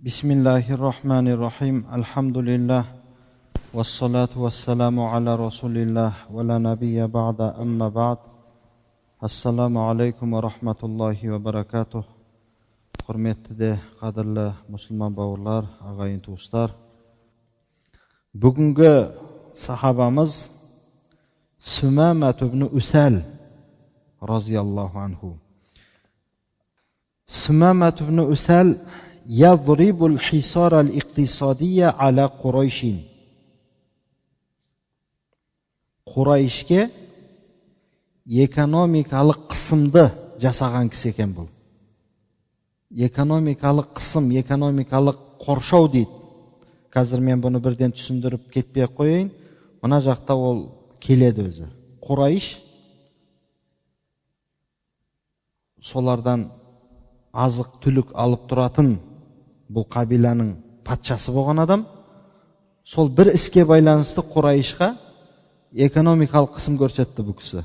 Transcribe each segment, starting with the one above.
Bismillahirrahmanirrahim. Alhamdulillah. Wassalatu wassalamu ala rasulillah wa la nabiyya ba'da amma ba'd. Assalamu alaikum wa rahmatullahi wa barakatuh. Hurmetli, qadrli musulmon bawurlar, ag'ayin tuğuslar. Bugungi sahabamiz Sumama ibn Usal radhiyallohu anhu. Sumama ibn Usal yadribul hisara al-iqtisadiyya ala Qurayshin. Qurayshga ekonomikalik qismni jasagan kisi ekan bu. Ekonomikalik qism, ekonomikalik qorshov deydi. Hozir men buni birden tushundirib ketmay qo'yayin. Mana jaqda ol keledi o'zi. Quraysh solardan azıq түлік alып turатын бұл qabilaning patchasi bo'lgan adam. Sol bir iske байланысты Qurayshga ekonomikalik qism ko'rsatdi bu kisi.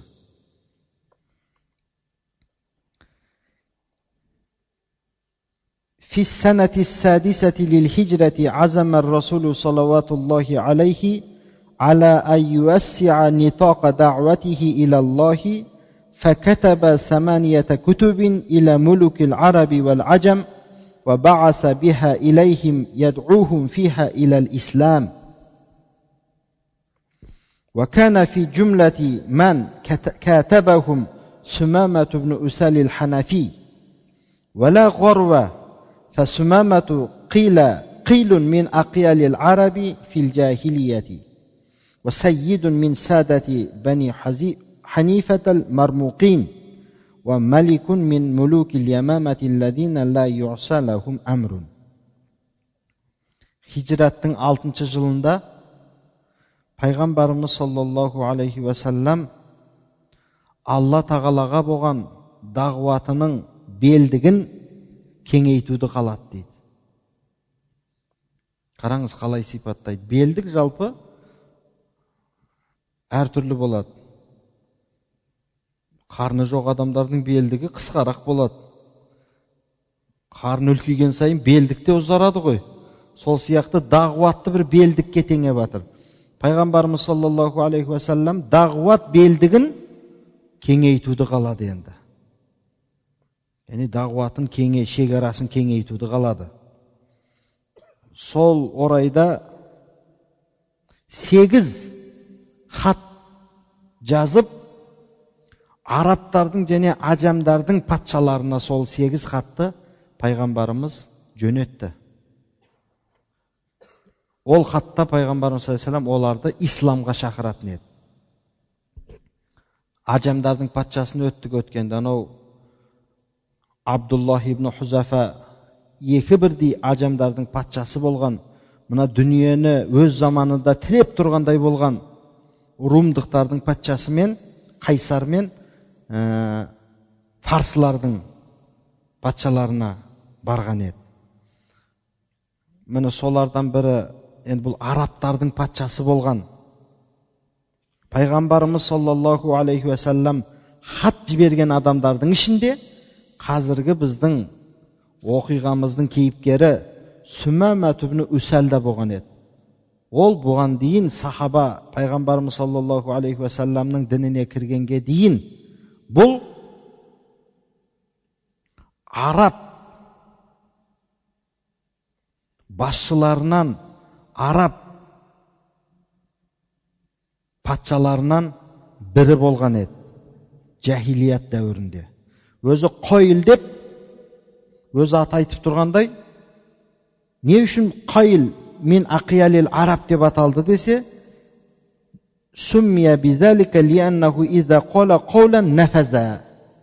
في السنة السادسة للهجرة عزم الرسول صلوات الله عليه على أن يوسع نطاق دعوته إلى الله فكتب 8 كتب إلى ملوك العرب والعجم وبعث بها إليهم يدعوهم فيها إلى الإسلام. وكان في جملة من كاتبهم سمامة بن أسال الحنفي ولا غروة فسمامة قيل من أقيال العرب في الجاهلية وسيد من سادة بني حنيفة المرموقين وملك من ملوك اليمامة الذين لا يعصى لهم أمر. Hicrattың 6 жылында Пайғамбарымыз саллаллаху алейхи ва саллам Алла тағалаға болған дағуатының белдігін кеңейтуді қалады дейді. Қараңыз қалай сипаттайды. Белдік жалпы әртүрлі болады. Қарны жоқ адамдардың белдігі қысқарақ болады. Қарны үлкейген сайын белдікте ұзарады ғой. Сол сияқты дағуатты бір белдікке теңеп жатыр. Пайғамбарымыз саллаллаху алейхи ва саллам дағуат белдігін кеңейтуді қалады енді. Яғни дағуатын шекарасын кеңейтуді қалады. Сол орайда 8 хат жазып арабтардың және ажамдардың патшаларына сол 8 хатты пайғамбарымыз жөнетті. Ол хатта пайғамбарымыз саллаллаху алейхи ва саллям оларды исламға шақыратын еді. Ажамдардың патшасын өткенде анау Абдуллах ибн Хузафа екі бірдей ажамдардың патшасы болған, мына дүниені өз заманында тіреп тұрғандай болған румдықтардың патшасы мен Қайсар мен фарсылардың патшаларына барған еді. Міне солардан бірі енді бұл арабтардың патшасы болған. Пайғамбарымыз саллаллаху алейхи ва саллам хат жіберген адамдардың ішінде қазіргі біздің оқиғамыздың кейіпкері Сумама ibn Usal болған еді. Ол бұған дейін сахаба пайғамбарымыз саллаллаху алейхи ва салламның дініне кіргенге дейін бұл араб басшыларынан, араб патшаларынан бірі болған еді. Жахилият дәуірінде. Өзі қойыл деп, өзі аты айтып тұрғандай, не үшін қойыл мен ақиялел араб деп аталды десе, суммия бидалика лианнаху иза қола қоулан нафаза.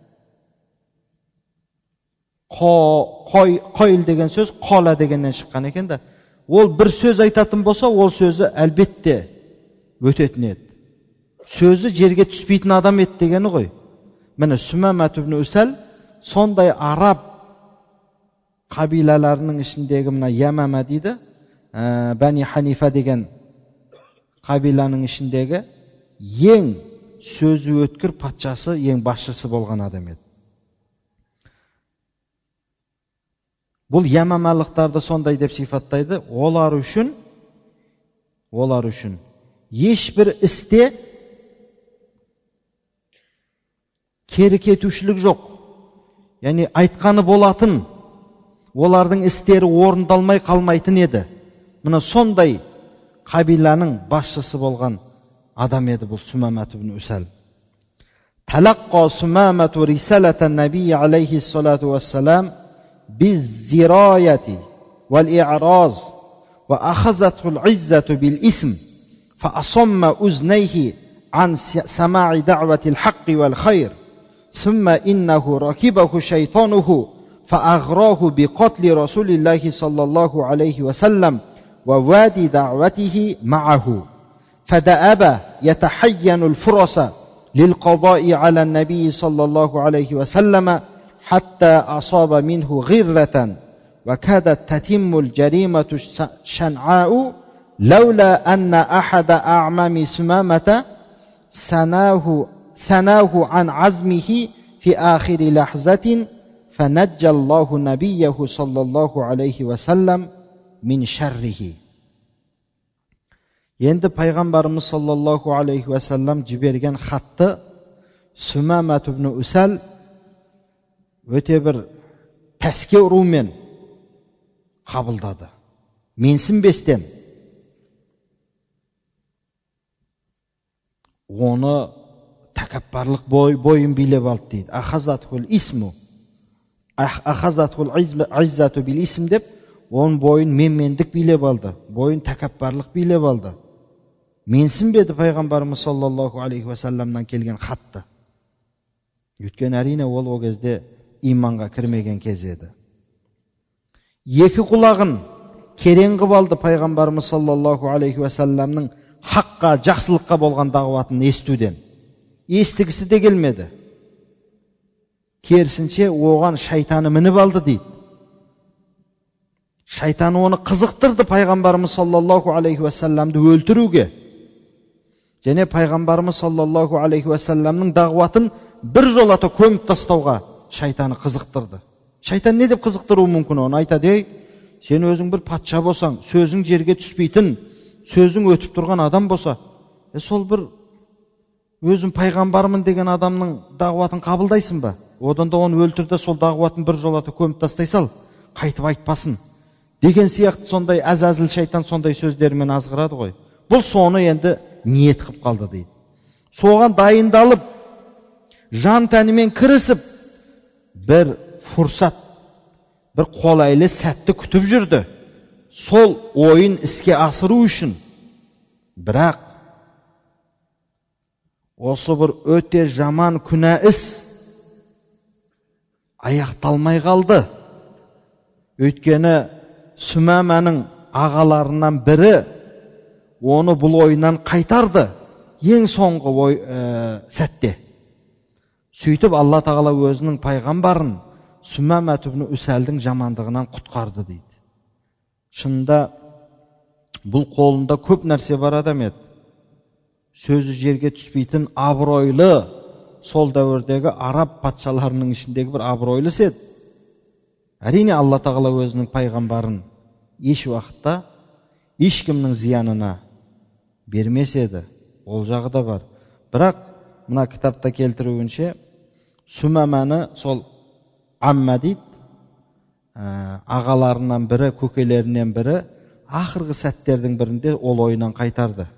Қойыл деген сөз қола дегеннен шыққан екен да. Ол бір сөз айтатын болса, ол сөзі әлбетте өтетін еді. Сөзі жерге түспейтін адам еді дегені ғой. Міне Сумама ibn Usal сондай араб қабилаларының ішіндегі мына Ямама дейді, Бани Ханифа деген қабиланың ішіндегі ең сөзі өткір патшасы, ең басшысы болған адам еді. Бұл ямамалықтарды сондай деп сипаттайды. Олар үшін ешбір істе кері кетушілік жоқ. Яғни айтқаны болатын, олардың істері орындалмай қалмайтын еді. Мына сондай қабиланың басшысы болған адам еді бұл Сумамат ибн Усал. Талаққа Сумамат рисалатан Наби алейхи салату вассалам بالزراية والإعراض وأخذته العزة بالإسم فأصم أذنيه عن سماع دعوة الحق والخير ثم إنه ركبه شيطانه فأغراه بقتل رسول الله صلى الله عليه وسلم ووادي دعوته معه فدأب يتحين الفرص للقضاء على النبي صلى الله عليه وسلم حتى أصاب منه غرة وكادت تتم الجريمة الشنعاء لولا أن أحد أعمام سمامة ثناه عن عزمه في آخر لحظة فنجى الله نبيه صلى الله عليه وسلم من شره. Енді пайғамбарымыз саллаллаху алейхи уассалам жіберген хатты Сумамат ибн Усал өте бір тәске ұрумен қабылдады. Менсінбестен оны тәкаппарлық бойын билеп алды дейді. Ахазатхул иззату бил исм деп, оның бойын менмендік билеп алды, бойын тәкаппарлық билеп алды. Менсінбеді пайғамбарымыз саллаллаху алейхи уассаламнан келген хатты. Өйткені әрине ол кезде иманға кірмеген кез еді. Екі құлағын керең қып алды пайғамбарымыз саллаллаху алейхи уассаламның хаққа, жақсылыққа болған дағуатын естуден. Естігісі де келмеді. Керісінше оған шайтаны мініп алды дейді. Шайтаны оны қызықтырды пайғамбарымыз саллаллаху алейхи уассаламды өлтіруге. Және пайғамбарымыз саллаллаху алейхи уассаламның дағуатын бір жолата көміп тастауға шайтаны қызықтырды. Шайтан не деп қызықтыруы мүмкін? Оны айтады: сен өзің бір патша болсаң, сөзің жерге түспейтін, сөзің өтіп тұрған адам болса, сол бір өзің пайғамбармын деген адамның дағуатын қабылдайсың ба? Одан да оны өлтірді, сол дағуатын бір жолата көміп тастай сал, қайтып айтпасын деген сияқты сондай әзәзіл шайтан сондай сөздермен азғырады ғой. Бұл соны енді ниет қып қалды дейді. Соған дайындалып, жан тәнімен кірісіп, бір фұрсат, бір қолайлы сәтті күтіп жүрді. Сол ойын іске асыру үшін. Бірақ осы бір өте жаман күнә іс аяқталмай қалды. Өйткені Сумаманың ағаларынан бірі оны бұл ойынан қайтарды ең соңғы сәтте. Сөйтіп Алла тағала өзінің пайғамбарын Сумамат ибн Усалдың жамандығынан құтқарды дейді. Шынында бұл қолында көп нәрсе бар адам еді. Сөзі жерге түспейтін абыройлы, сол дәуірдегі араб патшаларының ішіндегі бір абыройлы еді. Әрине Алла тағала өзінің пайғамбарын еш уақытта ешкімнің зиянына бермес еді. Ол жағы да бар. Бірақ мына кітапта келтіруінше Сумаманы сол Амма дейді, ағаларынан бірі, көкелерінен бірі ақырғы сәттердің бірінде ол ойынан қайтарды.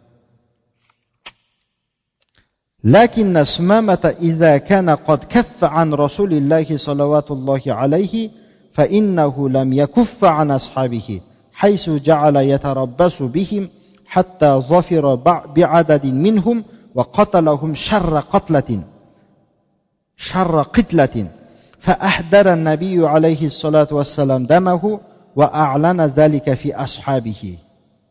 Ләкинна Сумамата иза кана қад каффа ан Расулиллахи салаватуллахи алейхи فإنه لم يكف عن أصحابه حيث جعل يتربص بهم حتى ظفر بعدد منهم وقتلهم شر قتلة فأحضر النبي عليه الصلاة والسلام دمه وأعلن ذلك في أصحابه.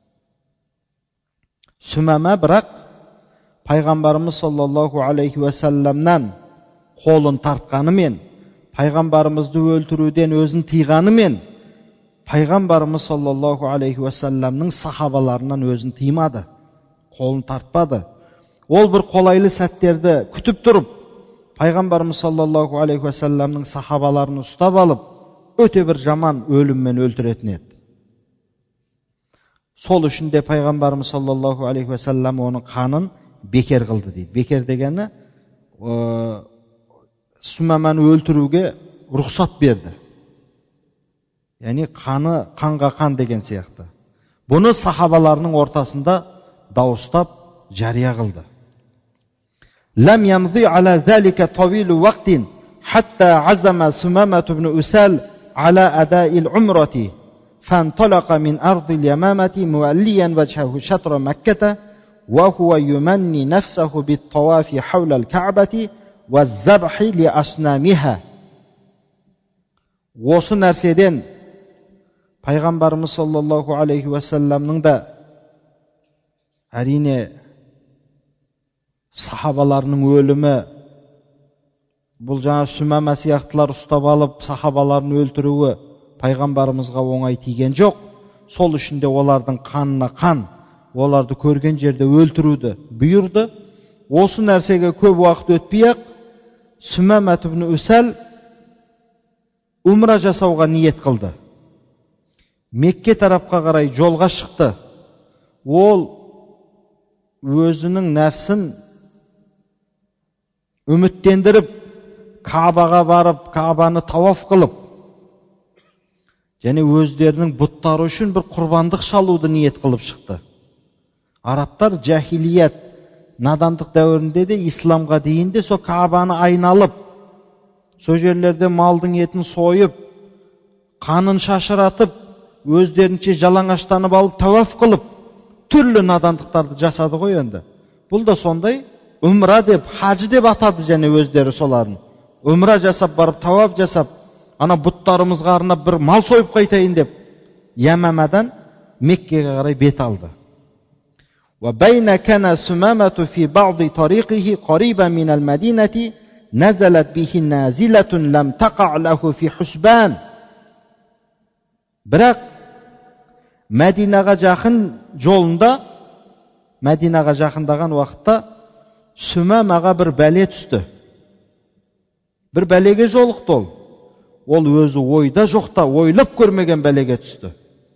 Сумама бірақ пайғамбарымыз саллаллаху алейхи уассаламнан қолын тартқанымен, пайғамбарымызды өлтіруден өзін тыйғанымен, пайғамбарымыз саллаллаху алейхи уассаламның сахабаларынан өзін тыймады, қолын тартпады. Ол бір қолайлы сәттерді күтіп тұрып, пайғамбарымыз саллаллаху алейхи уассаламның сахабаларын ұстап алып, өте бір жаман өліммен өлтіретін еді. Сол үшін де пайғамбарымыз саллаллаху алейхи ва саллям оның қанын бекер қылды дейді. Бекер дегені Сумаманы өлтіруге рұқсат берді. Яғни қаны қанға қан деген сияқты. Бұны сахабаларының ортасында дауыстап жария қылды. Лам ямзи ала залика тавилу вақтин хатта азама Сумамат ибн Усал ала адаил умрати фанталаqa min ardil yamamati mualliyan wajhahu shatra makkah wa huwa yumanni nafsahu bit tawafi hawla al-ka'bati waz-zabhi li asnamiha. Осы нәрседен пайғамбарымыз саллаллаху алейхи ва салламның да әрине сахабаларының өлімі, бұл жаңа Сумама сияқтылар ұстап алып сахабаларын өлтіруі пайғамбарымызға оңай тиген жоқ. Сол үшін де олардың қанына қан, оларды көрген жерде өлтіруді бұйырды. Осы нәрсеге көп уақыт өтпей-ақ Сумамат ибн Усал умра жасауға ниет қылды. Мекке тарапқа қарай жолға шықты. Ол өзінің нәпсін үміттендіріп, Каабаға барып, Каабаны тауаф қылып, және өздерінің бұттары үшін бір құрбандық шалуды ниет қылып шықты. Арабтар жахилият, надандық дәуірінде де, исламға дейін де со Каабаны айналып, со жерлерде малдың етін сойып, қанын шашыратып, өздерінше жалаңаштанып алып, тауаф қылып, түрлі надандықтарды жасады ғой енді. Бұл да сондай умра деп, хажы деп атады және өздері соларын. Умра жасап барып, тауаф жасап, ана бұттарымызға арнап бір мал сойып қайтайын деп, Ямамадан Меккеге қарай бет алды. Wa bayna kana Sumamatu fi ba'd tariqihi qariban min al-Madinati nazalat bihi nazilatun lam taqa' lahu fi husban. Бірақ Мәдинаға жақын жолында, Мәдинаға жақындаған уақытта Сумамаға бір бәле түсті. Бір бәлеге жолықты ол. Ол өзі ойда жоқта, ойлап көрмеген бәлеге түсті.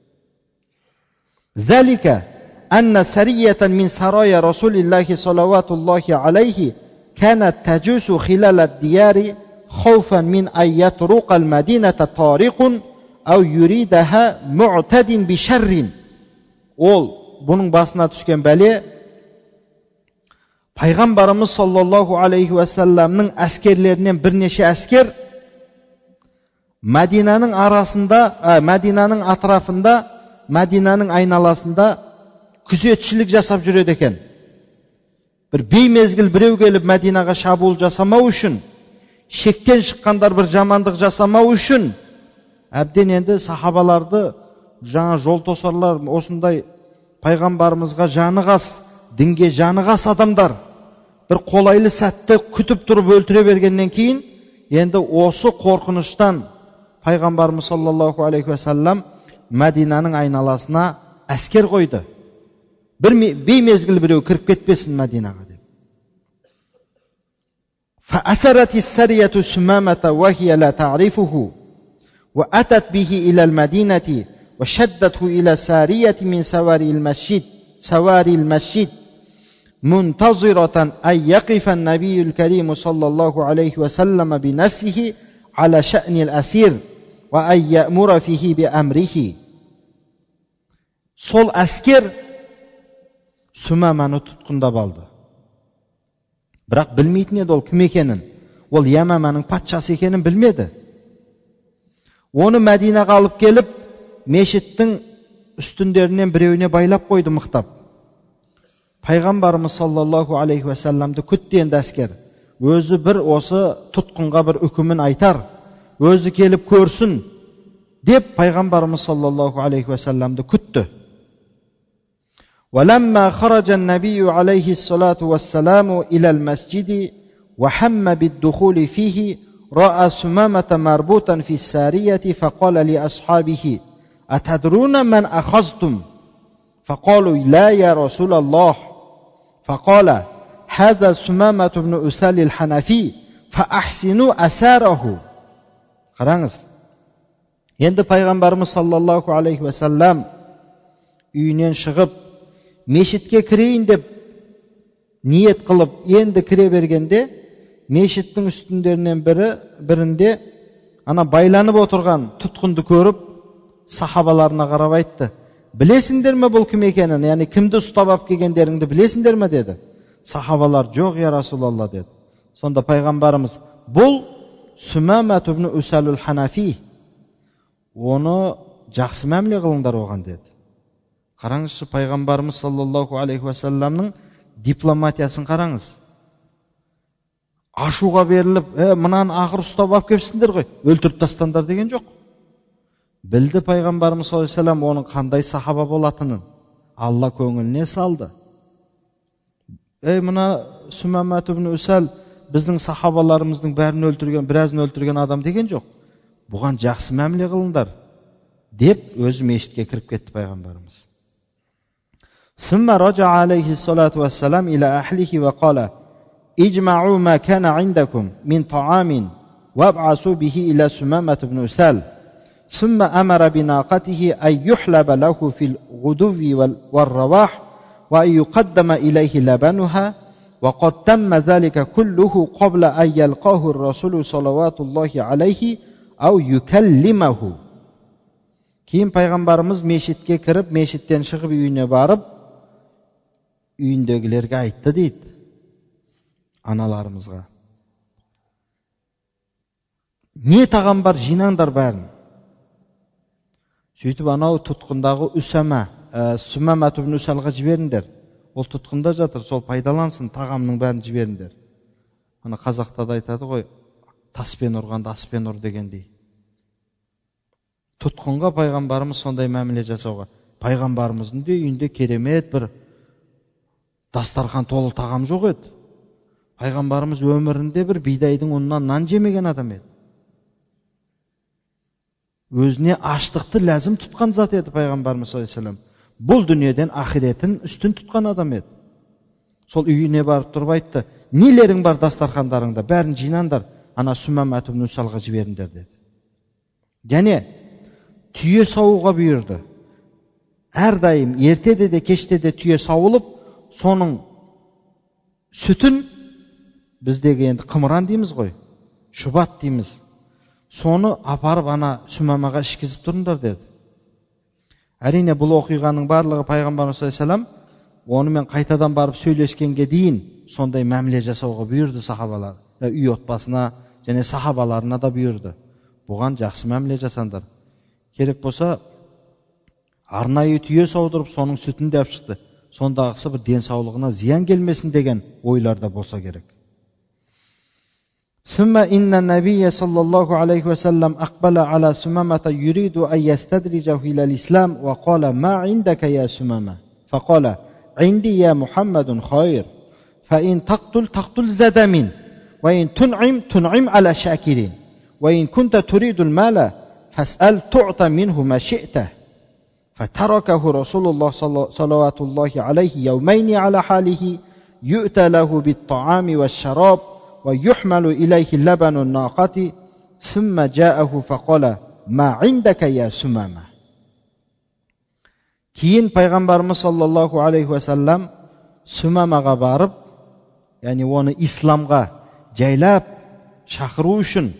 Залика анна сарiyatan min saraya Rasulillahi sallallahu alayhi kanat tajusu khilal ad-diyari khawfan min an yatruqa al-madinata tariqun aw yuridaha mu'tadin bi sharrin. Ол бұның басына түскен бәле пайғамбарымыз саллаллаху алейхи ва салламның әскерлерінен бірнеше әскер Мәдинаның арасында, Мәдинаның атрафында, Мәдинаның айналасында күзетшілік жасап жүреді екен. Бір беймезгіл біреу келіп Мәдинаға шабуыл жасамау үшін, шектен шыққандар бір жамандық жасамау үшін, әбден енді сахабаларды жаңа жол тосарлар, осындай пайғамбарымызға жаны қас, дінге жаны қас адамдар бір қолайлы сәтті күтіп тұрып өлтіре бергеннен кейін, енді осы қорқыныштан пайғамбарымыз саллаллаху алейхи ва саллам Мәдинаның айналасына әскер қойды. Бір беймезгіл біреу кіріп кетпесін Мәдинаға деп. فأسرت السرية سمامة وهي لا تعرفه وأتت به إلى المدينة وشدته إلى سارية من سواري المسجد منتظرة أن يقف النبي الكريم صلى الله عليه وسلم بنفسه على شأن الأسير وأن يأمر فيه بأمره. Сол әскер Сумаманы тұтқындап алды. Бірақ білмейтін еді ол кім екенін. Ол Ямаманың патшасы екенін білмеді. Оны Мәдинаға алып келіп, мешіттің үстіндерінен біреуіне байлап қойды мықтап. Пайғамбарымыз саллаллаху алейхи ва салламды күтті енді әскер. Өзі бір осы тұтқынға бір үкімін айтар, өзі келіп көрсін деп пайғамбарымыз саллаллаху алейхи ва салламды күтті. وَلَمَّا خَرَجَ النَّبِيُّ عَلَيْهِ الصَّلَاةُ وَالسَّلَامُ إِلَى الْمَسْجِدِ وَحَمَّ بِالدُّخُولِ فِيهِ رأى سمامة مربوطا في السارية فقال لأصحابه أتدرون من أخذتم؟ فقالوا لا يا رسول الله. فقال هذا سمامة بن أسال الحنفي فأحسنوا أساره. Қараңыз, Енді пайғамбарымыз саллаллаху алейхи вассалам үйінен шығып, мешітке кірейін деп ниет қылып, енді кіре бергенде, мешіттің үстіндерінен бірінде ана байланып отырған тұтқынды көріп, сахабаларына қарап айтты: "Білесіңдер ме бұл кім екенін? Яғни кімді ұстап алып келгендеріңді білесіңдер ме?" деді. Сахабалар: "Жоқ, я Расулалла" деді. Сонда пайғамбарымыз: "Бұл Сумама ибн Усалул Ханафи. Оны жақсы мәміле қылыңдар оған" деді. Қараңызшы, пайғамбарымыз саллаллаху алейхи вассаламның дипломатиясын қараңыз. Ашуға беріліп, мынаны ақыр ұстап алып келіпсіңдер ғой, өлтіріп тастаңдар деген жоқ. Білді пайғамбарымыз саллаллаху алейхи вассалам оның қандай сахаба болатынын. Алла көңіліне салды. Мына Сумама ибн Усал біздің сахабаларымыздың бәрін өлтірген, біразын өлтірген адам деген жоқ. Бұған жақсы мәміле қылыңдар деп өзі мешітке кіріп кетті пайғамбарымыз. ثم رجع عليه الصلاة والسلام إلى أهله وقال: اجمعوا ما كان عندكم من طعام وابعثوا به إلى سمامة بن أسال ثم أمر بناقته أن يحلب له في الغدو والرواح وأن يقدم إليه لبنها وقد تم ذلك كله قبل أن يلقاه الرسول صلوات الله عليه أو يكلمه. Кейін пайғамбарымыз мешітке кіріп, мешіттен шығып үйіне барып, үйіндегілерге айтты дейді, аналарымызға: "Не тағам бар, жинаңдар бәрін." Сөйтіп анау тұтқындағы Сумама ибн Усалға жіберіңдер. Ол тұтқында жатыр, сол пайдалансын, тағамның бәрін жіберіңдер. Ана қазақта да айтады ғой, таспен ұрғанды аспен ұр дегендей. Тұтқынға пайғамбарымыз сондай мәміле жасауға. Пайғамбарымыздың де үйінде керемет бір дастархан толы тағам жоқ еді. Пайғамбарымыз өмірінде бір бидайдың ұнынан нан жемеген адам еді. Өзіне аштықты ләзім тұтқан зат еді пайғамбарымыз саллаллаху алейхи вассалам. Бұл дүниеден ахиретін үстін тұтқан адам еді. Сол үйіне барып тұрып айтты: "Нелерің бар дастархандарыңда, бәрін жинаңдар, ана Сумама ибн Усалға жіберіңдер" деді. Және түйе саууға бұйырды. Әрдайым ертеде де кеште де түйе сауылып, соның сүтін, біздегі енді қымыран дейміз ғой, шұбат дейміз, соны апарып ана Сумамаға ішкізіп тұрыңдар деді. Әрине бұл оқиғаның барлығы пайғамбарымыз саллаллаху алейхи вассалам онымен қайтадан барып сөйлескенге дейін сондай мәміле жасауға бұйырды сахабалар, үй отбасына және сахабаларына да бұйырды. Бұған жақсы мәміле жасаңдар. Керек болса арнайы түйе саудырып соның сүтін де алып шықты. Сондағысы бір денсаулығына зиян келмесін деген ойларда болса керек. ثم إن النبي صلى الله عليه وسلم أقبل على سمامة يريد أن يستدرجه إلى الإسلام وقال: "ما عندك يا سمامة؟" فقال: "عندي يا محمد خير، فإن تقتل زاد من، وإن تنعم على شاكرين، وإن كنت تريد المال فاسأل تعطى منه ما شئت." فتركه رسول الله صلوات الله عليه يومين على حاله يؤتى له بالطعام والشراب ويحمل إليه لبن الناقة ثم جاءه فقال: "ما عندك يا سمامة." Кейін пайғамбарымыз саллаллаху алейхи вассалам Сумамаға барып, яғни оны исламға жайлап шақыру үшін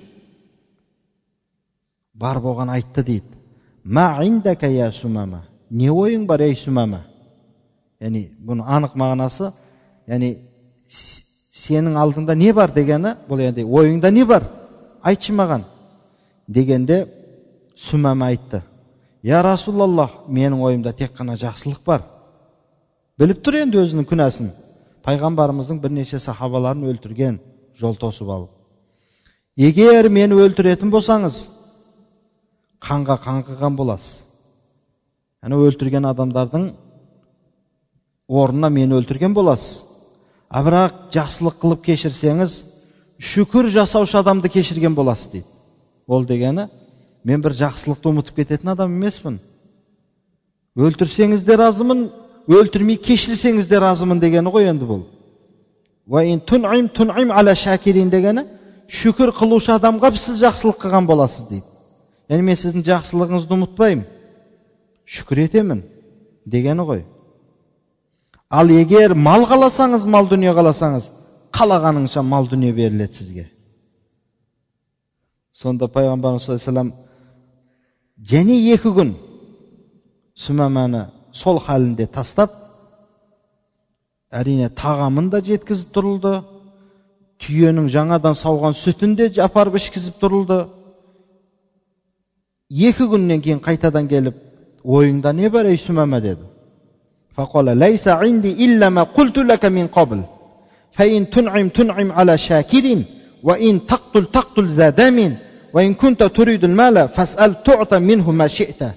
барып оған айтты дейді: "Ма индака я Сумама?" Не ойың бар ей Сумама? Яғни бұның анық мағынасы, яғни сенің алдыңда не бар дегені, бұл енді ойыңда не бар? Айтшы маған. Дегенде Сумама айтты: "Я Расулаллах, менің ойымда тек қана жақсылық бар." Біліп тұр енді өзінің күнәсін. Пайғамбарымыздың бірнеше сахабаларын өлтірген, жол тосып алып. "Егер мені өлтіретін болсаңыз, қанға қан қылған боласыз. Яғни өлтірген адамдардың орнына мені өлтірген боласыз. А бірақ жақсылық қылып кешірсеңіз, шүкір жасаушы адамды кешірген боласыз" дейді. Ол дегені, мен бір жақсылықты ұмытып кететін адам емеспін. Өлтірсеңіз де разымын, өлтірмей кешірсеңіз де разымын дегені ғой енді бұл. "Ва ин тун'им аля шакирин" дегені, шүкір қылушы адамға сіз жақсылық қылған боласыз дейді. Яғни мен сіздің жақсылығыңызды ұмытпаймын, шүкір етемін дегені ғой. Ал егер мал қаласаңыз, мал дүние қаласаңыз, қалағаныңша мал дүние беріледі сізге. Сонда пайғамбарымыз саллаллаху алейхи ва саллям және 2 күн Сүмәмәні сол халінде тастап, әрине тағамын да жеткізіп тұрылды, түйенің жаңадан сауған сүтін де апарып ішкізіп тұрылды. 2 күннен кейін қайтадан келіп, ойыңда не бар ей Сүмәмә деді. Фақала лайса инди илля ма қулту лака мин қабл. Фаин тун'им ала шакирин, ва ин тақтул задамин, ва ин кунта туридул мала, фас'ал ту'та минху ма ши'та.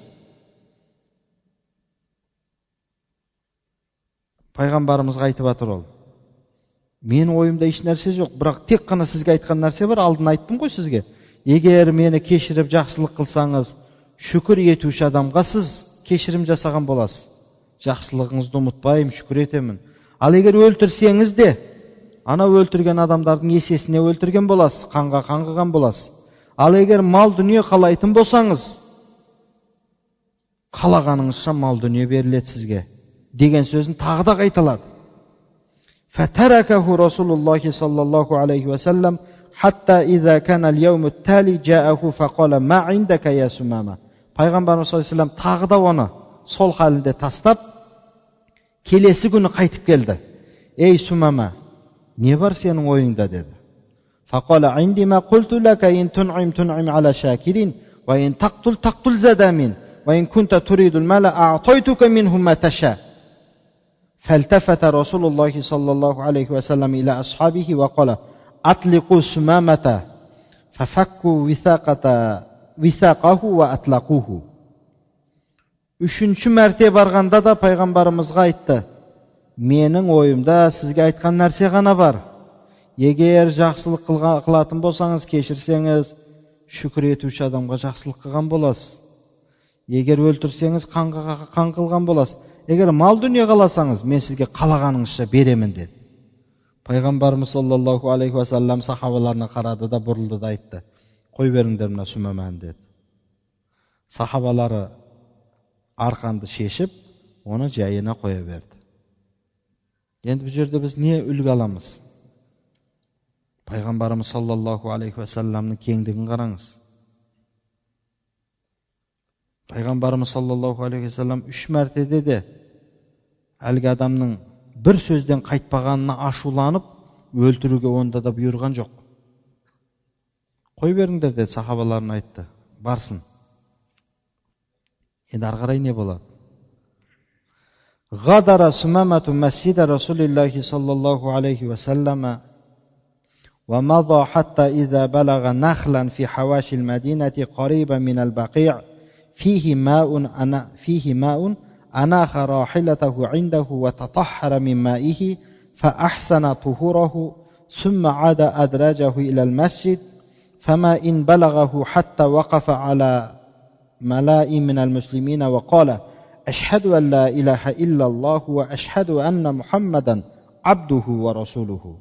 Пайғамбарымызға айтып атыр ол. Мен ойымда еш нәрсе жоқ, бірақ тек қана сізге айтқан нәрсе бар, алдын айттым ғой сізге. Егер мені кешіріп жақсылық қылсаңыз, шүкір етуші адамға сіз кешірім жасаған боласыз. Жақсылығыңызды ұмытпаймын, шүкір етемін. Ал егер өлтірсеңіз де, ана өлтірген адамдардың есесіне өлтірген боласыз, қанға қанғыған боласыз. Ал егер мал дүние қалайтын болсаңыз, қалағаныңызша мал дүние беріледі сізге деген сөзін тағы да қайталады. Фатаракаху Расулуллахи саллаллаху алейхи ва саллам хатта иза кана ал-яуму тали жааху фақала ма индака я Сүмәмә. Пайғамбарымыз саллаллаху алейхи ва саллям тағы да оны сол халінде тастап, келесі күні қайтып келді. Ей Сүмәмә, не бар сенің ойыңда деді. Фақала инди ма қулту лака ин тун'им ала шакирин, ва ин тақтул задамин, ва ин кунта туридул мала аътайтука минху ма таша. فالتفت رسول الله صلى الله عليه وسلم إلى أصحابه وقال أطلقوا سمامة ففكوا وثاقه وأطلقوه. Үшінші мәрте барғанда да пайғамбарымызға айтты: менің ойымда сізге айтқан нәрсе ғана бар. Егер жақсылық қылатын болсаңыз, кешірсеңіз, шүкір етуші адамға жақсылық қылған боласыз. Егер өлтірсеңіз, қан қылған боласыз. Егер мал дүние қаласаңыз, мен сізге қалағаныңызша беремін деді. Пайғамбарымыз саллаллаху алейхи ва саллям сахабаларына қарады да бұрылды да айтты: қой беріңдер мына Сүмәмәні деді. Сахабалары арқанды шешіп, оны жайына қоя берді. Енді бұл жерде біз не үлгі аламыз? Пайғамбарымыз саллаллаху алейхи ва салламның кеңдігін қараңыз. Пайғамбарымыз саллаллаху алейхи ва саллам 3 мәртеде де әлгі адамның бір сөзден қайтпағанына ашуланып, өлтіруге онда да бұйырған жоқ. Қой беріңдер деді, сахабаларына айтты. Барсын. Енді ары қарай не болады? Ғадара Сүмәмәту масжида Расулиллахи саллаллаху алейхи ва саллама ва мада хатта иза балага нахлан фи хаваши ал-Мадинати қариба мин ал-Бақиъ فيه ماء أناخ راحلته عنده وتطهر من مائه فأحسن طهوره ثم عاد أدراجه إلى المسجد فما إن بلغه حتى وقف على ملاء من المسلمين وقال أشهد أن لا إله إلا الله وأشهد أن محمدا عبده ورسوله.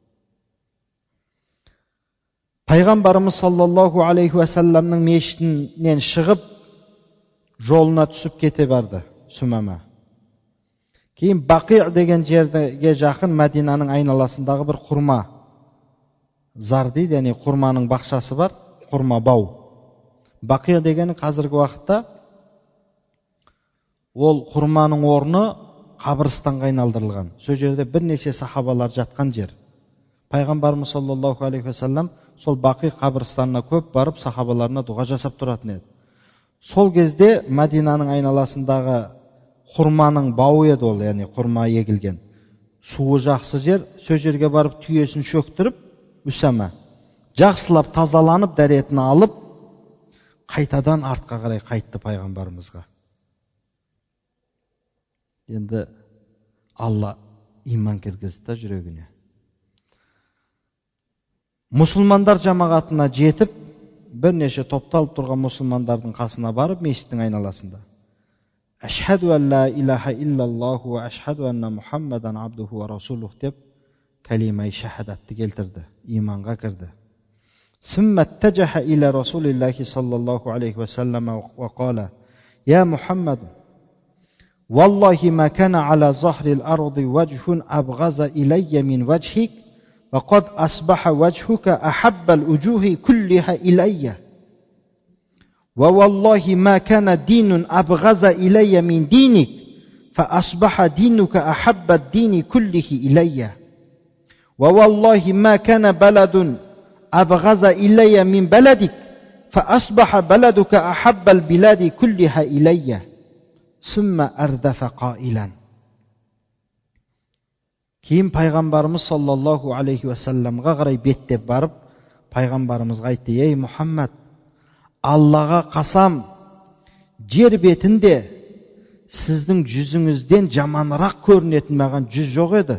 Пайғамбарымыз саллаллаху алейхи ва салламның мешітінен шығып, жолына түсіп кете барды Сүмәмә. Кейін Бақиъ деген жерге жақын Мәдинаның айналасындағы бір құрма зар дейді, яғни құрманың бақшасы бар, құрма бау. Бақиъ дегені қазіргі уақытта ол құрманың орны қабірстанға айналдырылған. Сол жерде бірнеше сахабалар жатқан жер. Пайғамбарымыз саллаллаху алейхи ва саллям сол Бақиъ қабірстанына көп барып сахабаларына дұға жасап тұратын еді. Сол кезде Мәдинаның айналасындағы құрманың бауы еді ол, яғни құрма егілген. Суы жақсы жер, сол жерге барып түйесін шөктіріп, Үсәмә жақсылап тазаланып, дәретін алып, қайтадан артқа қарай қайтты пайғамбарымызға. Енді Алла иман кіргізді жүрегіне. Мұсылмандар жамағатына жетіп, бірнеше топталып тұрған мұсылмандардың қасына барып, мешіттің айналасында Ашхаду ан ла илаха иллаллаху ва ашхаду анна Мухаммадан абдуху ва расулух деп кәлима-и шахадатты келтірді, иманға кірді. ثم اتجه إلى رسول الله صلى الله عليه وسلم وقال يا محمد والله ما كان على ظهر الأرض وجه أبغض إلي من وجهك وقد أصبح وجهك أحب الوجوه كلها إلي ووالله ما كان دين أبغض إلي من دينك فأصبح دينك أحب الدين كله إلي ووالله ما كان بلد أبغض إلي من بلدك فأصبح بلدك أحب البلاد كلها إلي ثم أردف قائلا. Кейін пайғамбарымыз саллаллаху алейхи уассаламға қарай беттеп барып, пайғамбарымызға айтты: ей Мұхаммад, Аллаға қасам, жер бетінде сіздің жүзіңізден жаманырақ көрінетін маған жүз жоқ еді.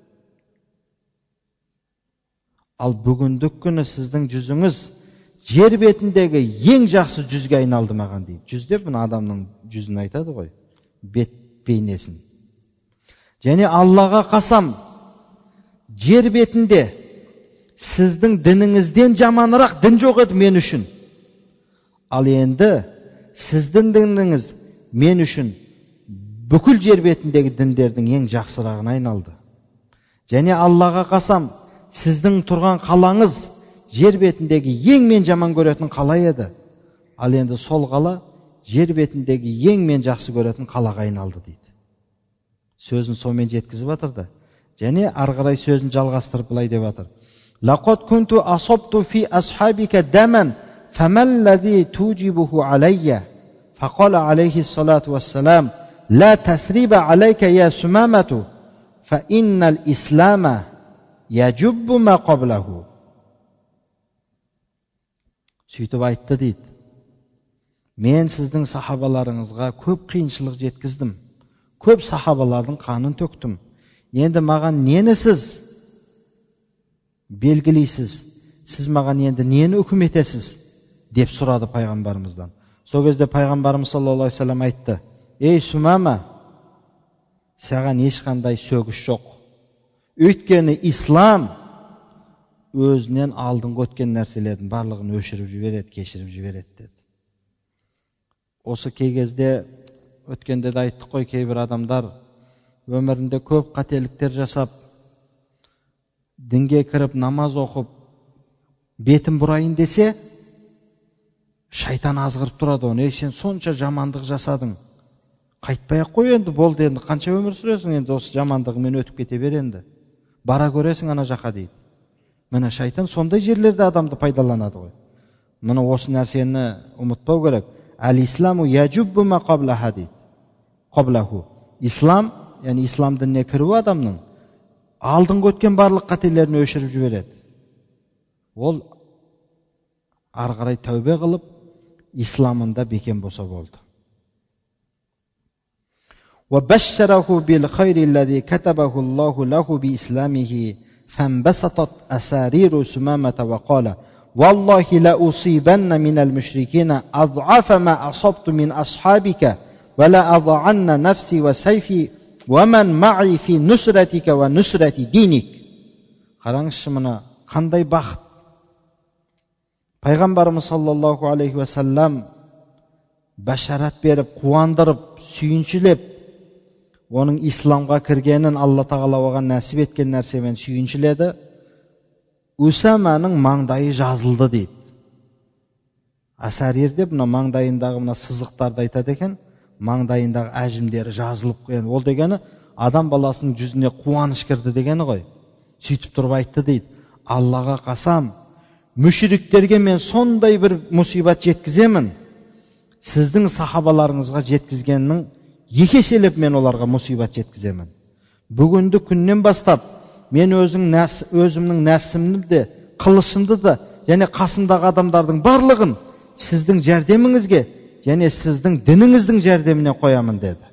Ал бүгіндік күні сіздің жүзіңіз жер бетіндегі ең жақсы жүзге айналды маған дейді. Жүз деп бұны адамның жүзін айтады ғой, бет бейнесін. Және Аллаға қасам, жер бетінде сіздің дініңізден жаманырақ дін жоқ еді мен үшін. Ал енді сіздің дініңіз мен үшін бүкіл жер бетіндегі діндердің ең жақсырағына айналды. Және Аллаға қасам, сіздің тұрған қалаңыз жер бетіндегі ең мен жаман көретін қала еді. Ал енді сол қала жер бетіндегі ең мен жақсы көретін қалаға айналды дейді. Сөзін сонымен жеткізіп жатырды. Және ары қарай сөзін жалғастырып былай деп жатыр: лақад күнту асабту фи асхабика даман фамаллази тужибуху алайя фақала алейхи салату вассалам ла тасриба алейка я сумамату фа иннал ислама яджуббу ма қаблаху. Сөйтіп айтты дейді: мен сіздің сахабаларыңызға көп қиыншылық жеткіздім, көп сахабалардың қанын төктім. Енді маған нені сіз белгілейсіз? Сіз маған енді нені үкім етесіз? Деп сұрады пайғамбарымыздан. Сол кезде пайғамбарымыз саллаллаху алейхи вассалам айтты: ей Сумама, саған ешқандай сөгіс жоқ. Өйткені ислам өзінен алдыңғы өткен нәрселердің барлығын өшіріп жібереді, кешіріп жібереді деді. Осы кей кезде өткенде де айттық қой, кейбір адамдар өмірінде көп қателіктер жасап, дінге кіріп намаз оқып, бетін бұрайын десе, шайтан азғырып тұрады оны: ей, сен сонша жамандық жасадың, қайтпай-ақ қой енді, болды, енді қанша өмір сүресің, енді осы жамандығымен өтіп кете бер, енді бара көресің ана жаққа дейді. Міне шайтан сондай жерлерде адамды пайдаланады ғой. Міне осы нәрсені ұмытпау керек. Әл-исламу яджуббу ма қаблаха дейді. Қаблаху. Ислам, яғни ислам дініне кіруі адамның алдыңғы өткен барлық қателерін өшіріп жібереді. Ол ары қарай тәубе қылып, исламында бекем болса болды. وَبَشَّرَهُ بِالْخَيْرِ الَّذِي كَتَبَهُ اللَّهُ لَهُ بِإِسْلَامِهِ فَانْبَسَطَتْ أَسَارِيرُ سُمَامَةَ وَقَالَ وَاللَّهِ لَأُصِيبَنَّ مِنَ الْمُشْرِكِينَ أَضْعَفَ مَا أَصَبْتُ مِنْ أَصْحَابِكَ وَلَا أَضَعَنَّ نَفْسِي وَسَيْفِي وَمَنْ مَعِي فِي نُصْرَتِكَ وَنُصْرَةِ دِينِكَ. Қараңызшы, мына қандай бақыт. Пайғамбарымыз саллаллаху алейхи уассалам башарат беріп, қуандырып, сүйіншілеп, оның исламға кіргенін Алла тағала оған нәсіп еткен нәрсемен сүйіншіледі. Усаманың маңдайы жазылды дейді. Асарирде бұна маңдайындағы мына сызықтарды айтады екен, маңдайындағы әжімдері жазылып қойған. Ол дегені адам баласының жүзіне қуаныш кірді дегені ғой. Сөйтіп тұрып айтты дейді: Аллаға қасам, мүшриктерге мен сондай бір мұсибат жеткіземін, сіздің сахабаларыңызға жеткізгеннің екі еселеп мен оларға мұсибат жеткіземін. Бүгінді күннен бастап мен өзімнің нәпсімді де, қылышымды да, және қасымдағы адамдардың барлығын сіздің жәрдеміңізге, және сіздің дініңіздің жәрдеміне қоямын деді.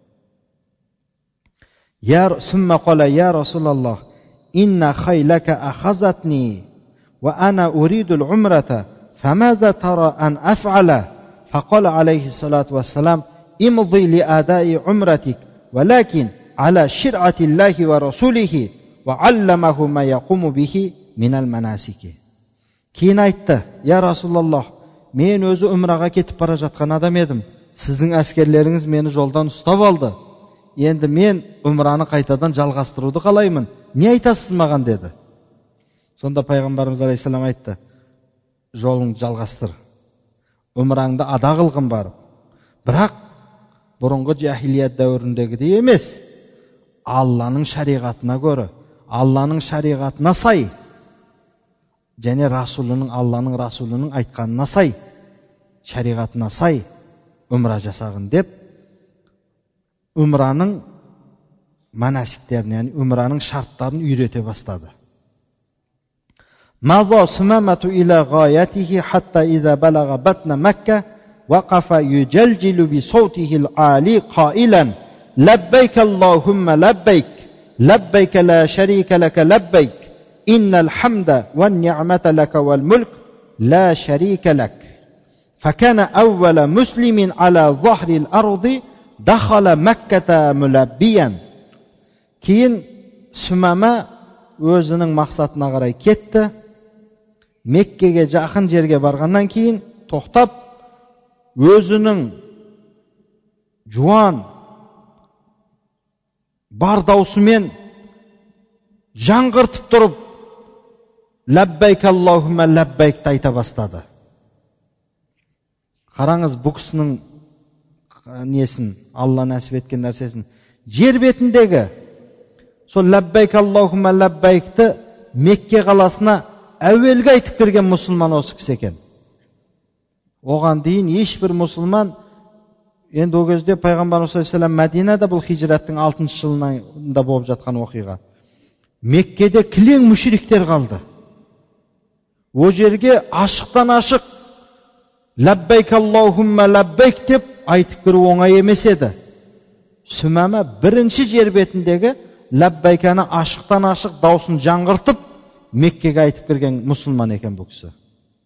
Сүмма қала, я Расулаллах, инна хайлака ахазатни, ва ана уридул умрата, фамаза тара ан аф'ала, фақала алейхи салату вассалам, имضи ли адаи умратик, валакин аля шир'атиллахи ва расулихи, ва алламаху ма якуму бихи минал манасики. Кейін айтты: "Я Расулаллах, мен өзі умраға кетіп бара жатқан адам едім. Сіздің әскерлеріңіз мені жолдан ұстап алды. Енді мен умраны қайтадан жалғастыруды қалаймын. Не айтасыз маған?" деді. Сонда пайғамбарымыз алейхиссалам айтты: "Жолыңды жалғастыр. Умраңды ада қылғын барып. Бірақ бұрынғы жахилият дәуіріндегідей емес. Алланың шариғатына көрі, Алланың шариғатына сай, және Алланың Расулының айтқанына сай, шариғатына сай умра жасағын" деп умраның манасиктерін, яғни умраның шарттарын үйрете бастады. Маза сумамату иля гаятихи хатта иза балага батна Макка вақафа юджалжилу би саутихил али қаилан: "Лаббайк Аллахумма лаббайк, лаббайк ла шарика лака лаббайк, иннал хамда ван ни'мата лака вал мульк ла шарика лак." فكان أول مسلم على ظهر الأرض دخل مكة ملبيا. Кейін Сумама өзінің мақсатына қарай кетті. Меккеге жақын жерге барғаннан кейін тоқтап, өзінің жуан бар даусымен жаңғыртып тұрып, "Лаббайк Аллахумма лаббайк" айта бастады. Қараңыз бұл кісінің несін, Алла нәсіп еткен нәрсесін. Жер бетіндегі сол лаббайк Аллахумма лаббайкты Мекке қаласына әуелгі айтып кірген мұсылман осы кісі екен. Оған дейін ешбір мұсылман, енді о кезде пайғамбарымыз саллаллаху алейхи Мәдинада, бұл хижраттың 6-шы жылында болып жатқан оқиға. Меккеде кілең мүшриктер қалды. О жерге ашықтан ашық лаббайк Аллахумма лаббайк деп айтып кіру оңай емес еді. Сумама бірінші жер бетіндегі лаббайканы ашықтан ашық даусын жаңғыртып Меккеге айтып кірген мұсылман екен бұл кісі.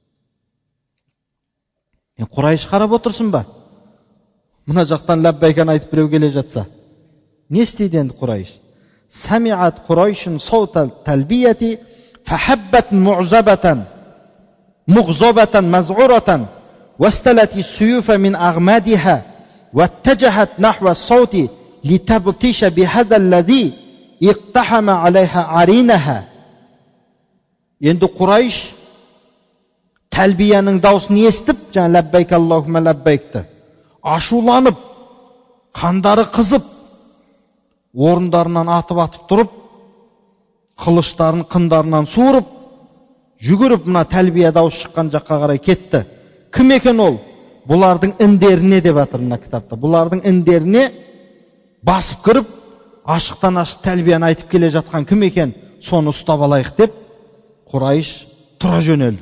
Құрайш қарап отырсын ба? Мына жақтан лаббайканы айтып біреу келе жатса. Не істейді енді Құрайш? Самиат Құрайшын саутал талбияти фахаббат му'забатан муғзабатан маз'уратан واستلت السيوف من أغمادها واتجهت نحو الصوت لتبطش بهذا الذي اقتحم عليها عرينها. Енді Құрайш тәлбияның даусын естіп, жаңа лаббайк Аллахумма лаббайкты ашуланып, қандары қызып, орындарынан атып тұрып, қылыштарын қындарынан суырып, жүгіріп мына тәлбия дауыс шыққан жаққа қарай кетті. Кім екен ол? Бұлардың індеріне деп атыр мына кітапта. Бұлардың індеріне басып кіріп, ашықтан ашық тәлбияны айтып келе жатқан кім екен? Соны ұстап алайық деп Құрайш тұра жөнелді.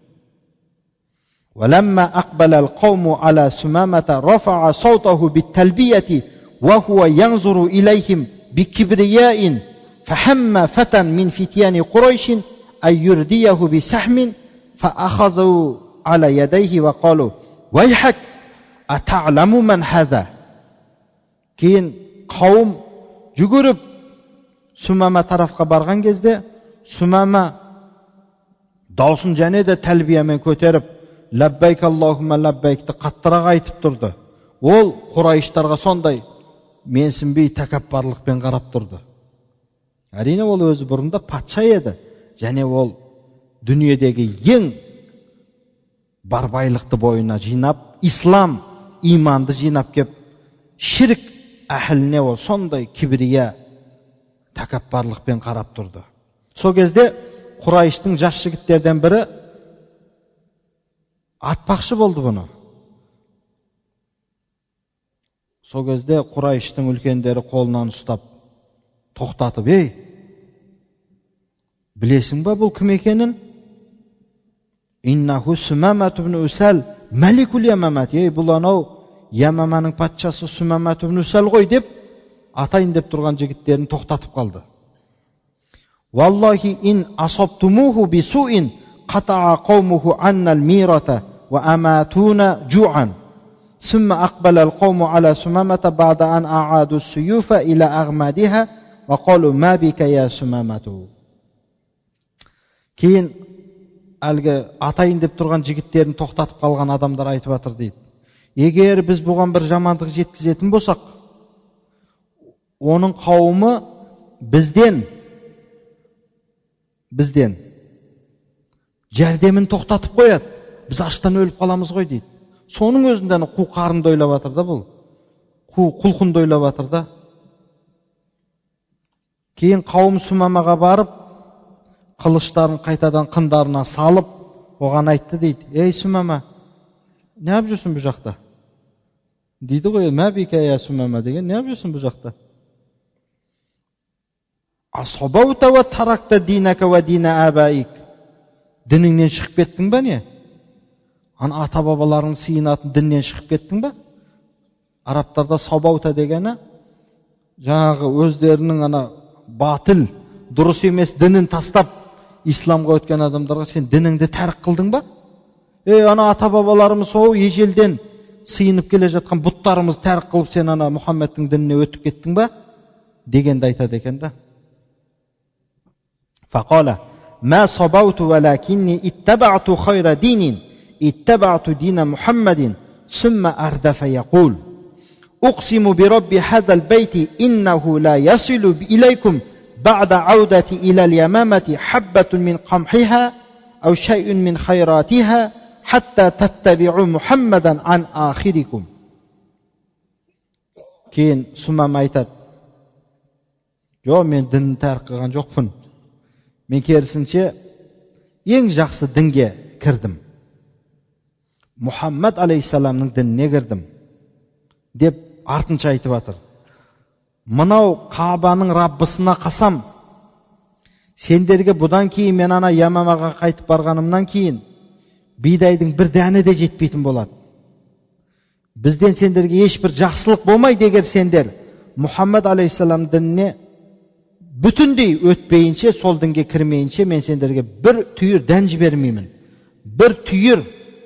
وَلَمَّا أَقْبَلَ الْقَوْمُ عَلَى سُمَامَةَ رَفَعَ صَوْتَهُ بِالتَّلْبِيَةِ وَهُوَ يَنْظُرُ إِلَيْهِمْ بِكِبْرِيَاءٍ فَهَمَّ فَتًى مِنْ فِتْيَانِ قُرَيْشٍ أَنْ يُرْدِيَهُ بِسَحْمٍ فَأَخَذُوا على يديه وقالوا ويحك أتعلم من هذا. Кейін қауым жүгіріп Сумама тарафқа барған кезде, Сумама даусын және де тәлбиямен көтеріп, лаббайк Аллахумма лаббайкты қаттырақ айтып тұрды. Ол Құрайштарға сондай менсінбей тәкаппарлықпен қарап тұрды. Әрине ол өзі бұрында патша еді, және ол дүниедегі ең бар байлықты бойына жинап, ислам, иманды жинап кеп, ширк әхіліне ол сондай кибрия, тәкаппарлықпен қарап тұрды. Сол кезде Құрайштың жас жігіттерден бірі атпақшы болды бұны. Сол кезде Құрайштың үлкендері қолынан ұстап, тоқтатып, "Ей, білесің ба бұл кім екенін? Иннаху Сумамат ибн Усал Маликул Ямамат." Ей, бұл анау Ямаманың патшасы Сумамат ибн Усал ғой деп атайын деп тұрған жігіттерін тоқтатып қалды. "Валлахи ин асабтумуху бисуин qata'a qawmuhu 'anna al-mirata wa amatuna ju'an." ثم أقبل القوم على سمامة بعد أن أعادوا السيوف إلى أغمادها وقالوا ما بك يا سمامة. Кейін әлгі атайын деп тұрған жігіттерін тоқтатып қалған адамдар айтып жатыр дейді. Егер біз бұған бір жамандық жеткізетін болсақ, оның қауымы бізден жәрдемін тоқтатып қояды. Біз аштан өліп қаламыз ғой дейді. Соның өзінде қу қарынды ойлап жатыр да бұл. Құлқынды ойлап жатыр да. Кейін қауым Сумамаға барып, қылыштарын қайтадан қындарына салып, оған айтты дейді. Ей Сумама, не ап жүрсің бұл жақта? Дейді ғой, мәбике я Сумама деген, не ап жүрсің бұл жақта? Асхабаута ва таракта динака ва дина абаик. Дініңнен шығып кеттің ба не? Ана ата бабаларың сыйынатын діннен шығып кеттің ба? Арабтарда сабаута дегені жаңағы өздерінің ана батыл, дұрыс емес дінін тастап исламға өткен адамдарға сен дініңді тәрк қылдың ба? Ана ата бабаларымыз сол ежелден сыйынып келе жатқан бұттарымыз тәрк қылып сен ана Мұхаммедтің дініне өтіп кеттің ба? Дегенді айтады екен да. Фақала ма сабауту валакинни иттаба'ту хайра динин иттаба'ту дина Мұхаммадин сумма ардафа яқул أقسم برب هذا البيت إنه لا يصل إليكم بعد عودة إلى اليمامة حبة من قمحها أو شيء من خيراتها حتى تتبعوا محمدا عن آخركم. Кейін Сумама айтады, жоқ, мен дінін тәрк қылған жоқпын. Мен керісінше ең жақсы дінге кірдім. Мұхаммад алейхиссаламның дініне кірдім деп артынша айтып жатыр. Мынау Каабаның Раббысына қасам, сендерге бұдан кейін мен ана Ямамаға қайтып барғанымнан кейін бидайдың бір дәні де жетпейтін болады. Бізден сендерге ешбір жақсылық болмайды егер сендер Мұхаммад алейхиссалам дініне бүтіндей өтпейінше, сол дінге кірмейінше мен сендерге бір түйір дән жібермеймін. Бір түйір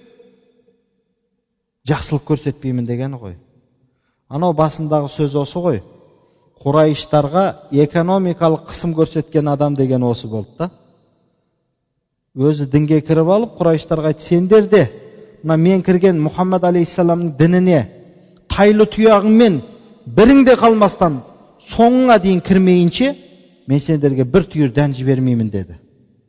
жақсылық көрсетпеймін дегені ғой. Анау басындағы сөз осы ғой. Құрайыштарға экономикалық қысым көрсеткен адам деген осы болды да. Өзі дінге кіріп алып, Құрайыштарға айтты, сендер де мен кірген Мұхаммад алейхиссаламның дініне тайлы тұяғыңмен біріңде қалмастан соңыңа дейін кірмейінше мен сендерге бір түйір дән жібермеймін деді.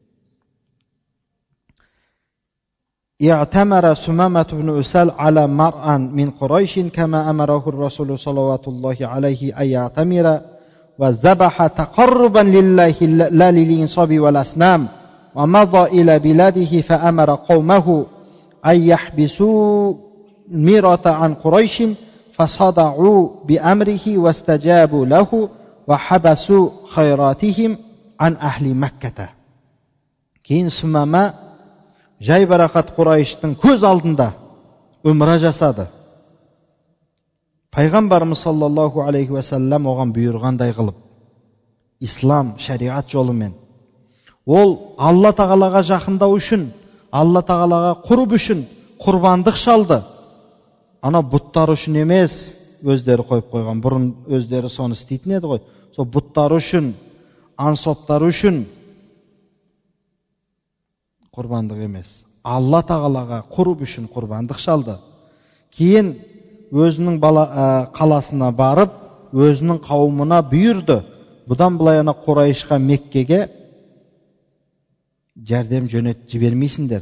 اعتمر سمامة بن أسال على مرء من قريش كما أمره الرسول صلوات الله عليه أن يعتمر وذبح تقربا لله لا للإنصاب والأصنام ومضى إلى بلاده فأمر قومه أن يحبسوا الميرة عن قريش فصدعوا بأمره واستجابوا له وحبسوا خيراتهم عن أهل مكة. Кейін Сумама жай барақат Құрайыштың көз алдында өмір жасады. Пайғамбарымыз саллаллаху алейхи ва саллям оған бұйырғандай қылып, ислам, шариғат жолымен. Ол Алла тағалаға жақындау үшін, Алла тағалаға құрб үшін құрбандық шалды. Ана бұттар үшін емес, өздері қойып қойған, бұрын өздері соны істейтін еді ғой. Сол бұттар үшін, ансоптар үшін құрбандық емес. Алла тағалаға құрб үшін құрбандық шалды. Кейін өзінің қаласына барып, өзінің қауымына бұйырды. Бұдан былай ана Құрайышқа, Меккеге жәрдем жөнет жібермейсіңдер.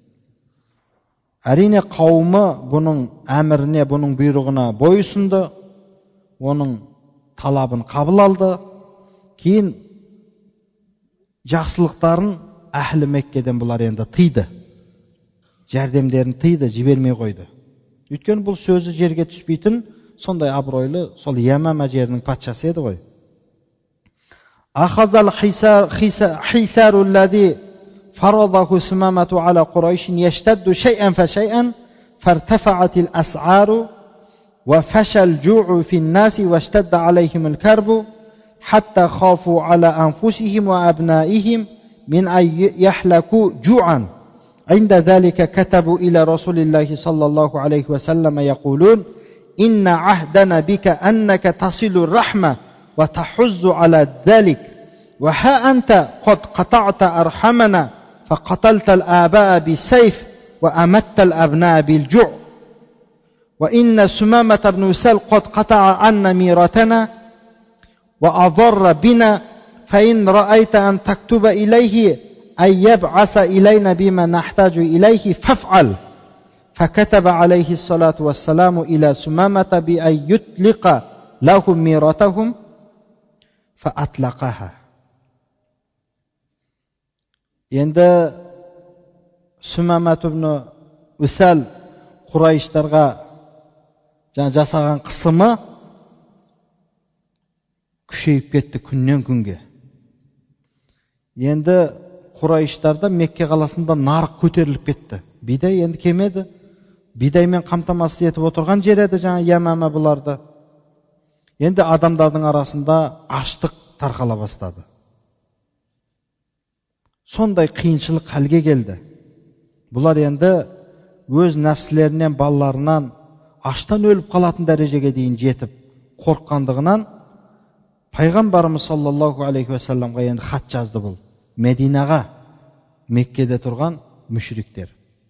Әрине қауымы бұның әміріне, бұның бұйрығына бойұсынды, оның талабын қабыл алды. Кейін жақсылықтарын әхлі Меккеден бұлар енді тыйды. Жәрдемдерін тыйды, жібермей қойды. Өйткені бұл сөзі жерге түспейтін, сондай абыройлы, сол Ямама жерінің патшасы еді ғой. Ахазал хисару лади фарадаху Сумамату ала Құрайшин яштадду шай'ан фа шай'ан фартафаатил ас'ару ва фашал жу'у фин наси ва штадда алейхим карбу хатта хафу ала анфусихим ва абнаихим من أن يحلكوا جوعا. عند ذلك كتبوا إلى رسول الله صلى الله عليه وسلم يقولون إن عهدنا بك أنك تصل الرحمة وتحز على ذلك وها أنت قد قطعت أرحمنا فقتلت الآباء بالسيف وأمت الأبناء بالجوع وإن سمامة بن أسال قد قطع عنا ميراثنا وأضر بنا فإن رأيت أن تكتب إليه أن يبعث إلينا بما نحتاج إليه فافعل فكتب عليه الصلاة والسلام إلى سمامة بأن يطلق لهم ميراثهم فأطلقها. Endi Sumamat ibn Usal Qurayshlarga жасаған қысымы күшейіп кетті күннен күнге. Енді Qurayshlarda Мекке қаласында нарық көтеріліп кетті. Бидай енді кемеді. Бидаймен қамтамасыз етіп отырған жер еді жаңа Ямама бұларды. Енді адамдардың арасында аштық тарқала бастады. Сондай қиыншылық халге келді. Бұлар енді өз нәпсілерінен, балаларынан аштан өліп қалатын дәрежеге дейін жетіп, қорыққандығынан Пайғамбарымыз саллаллаху алейхи уассаламға енді хат жазды бұл. Мединаға, Меккеде тұрған мүшриктер.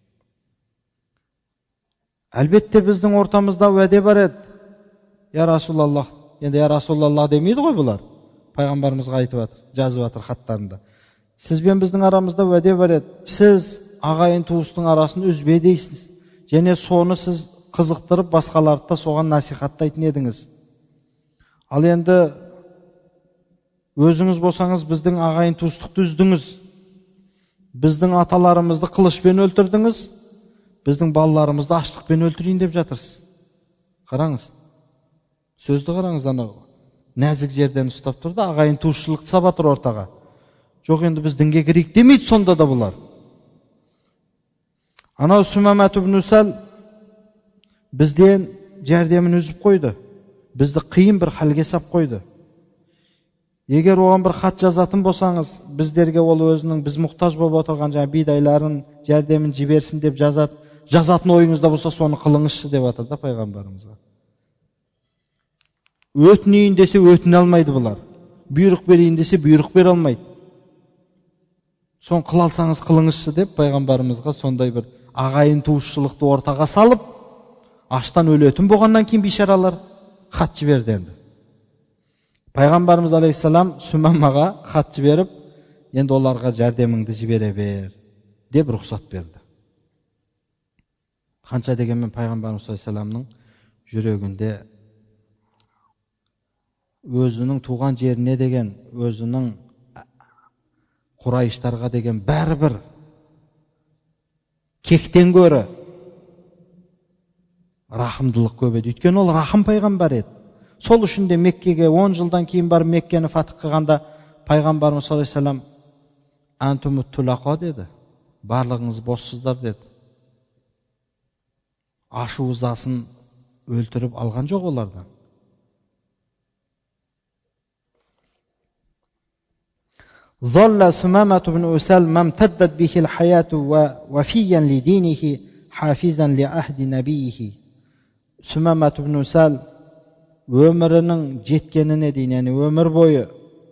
Әлбетте біздің ортамызда уәде бар еді. Я Расулаллах, енді я Расулаллах демейді ғой бұлар. Пайғамбарымызға айтып жатыр, жазып жатыр хаттарында. Сізбен біздің арамызда уәде бар еді. Сіз ағайын туыстың арасын үзбе дейсіз. Және соны сіз қызықтырып басқаларды да соған насихаттайтын едіңіз. Ал енді өзіңіз болсаңыз біздің ағайын туыстықты үздіңіз. Біздің аталарымызды қылышпен өлтірдіңіз. Біздің балаларымызды аштықпен өлтірейін деп жатырсыз. Қараңыз. Сөзді қараңыз, анау нәзік жерден ұстап тұрды, ағайын туысшылықты саба тұр ортаға. Жоқ, енді біз дінге кірейік демейді сонда да бұлар. Анау Сумамат ибн Усал бізден жәрдемін үзіп қойды. Бізді қиын бір халге сап қойды. Егер оған бір хат жазатын болсаңыз, біздерге ол өзінің біз мұқтаж болып отырған жаңа бидайларын жәрдемін жіберсін деп жазатын ойыңызда болса, соны қылыңызшы деп жатыр да Пайғамбарымызға. Өтінейін десе өтіне алмайды бұлар. Бұйрық берейін десе бұйрық бере алмайды. Соны қылалсаңыз қылыңызшы деп Пайғамбарымызға сондай бір ағайын туысшылықты ортаға салып, аштан өлетін болғаннан кейін бишаралар хат жіберді енді. Пайғамбарымыз алейхиссалам Сумамаға хат жіберіп, енді оларға жәрдеміңді жібере бер деп рұқсат берді. Қанша дегенмен Пайғамбарымыз алейхиссаламның жүрегінде өзінің туған жеріне деген, өзінің Құрайыштарға деген бәрібір кектен көрі рахымдылық көп еді. Өйткені ол рахым пайғамбар еді. Сол үшін де Меккеге 10 жылдан кейін барып Меккені фатх қылғанда Пайғамбарымыз саллаллаху алейхи вассалам антумут тулақа деді. Барлығыңыз боссыздар деді. Ашу ызасын өлтіріп алған жоқ олардан. ظل سمامة بن أسال ما امتدت به الحياة وفيا لدينه حافظا لعهد نبيه. Сумамат ибн Усал өмірінің жеткеніне дейін, яғни өмір бойы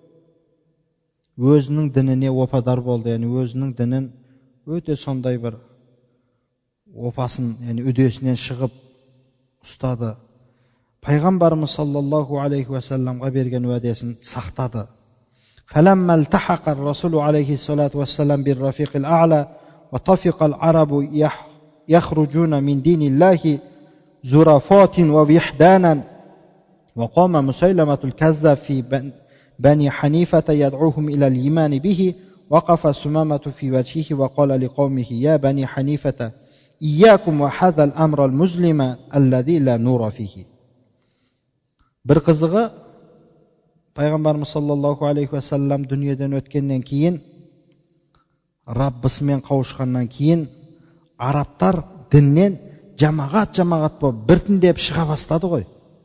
өзінің дініне опадар болды, яғни өзінің дінін өте сондай бір опасын, яғни үдесінен шығып ұстады. Пайғамбарымыз саллаллаху алейхи уассаламға берген уәдесін сақтады. فلما التحق الرسول عليه الصلاة والسلام بالرفيق الأعلى وطفق العرب يخرجون من دين الله زرافات ووحدانا وقام مسيلمة الكذاب في بني حنيفة يدعوهم إلى الإيمان به وقف سمامة في وجهه وقال لقومه يا بني حنيفة إياكم وهذا الأمر المظلم الذي لا نور فيه. Bir қызығы Пайғамбарымыз саллаллаху алейхи уассалам дүниеден өткеннен кейін, Раббысымен қауышқаннан кейін, арабтар діннен жамағат болып біртіндеп шыға бастады ғой.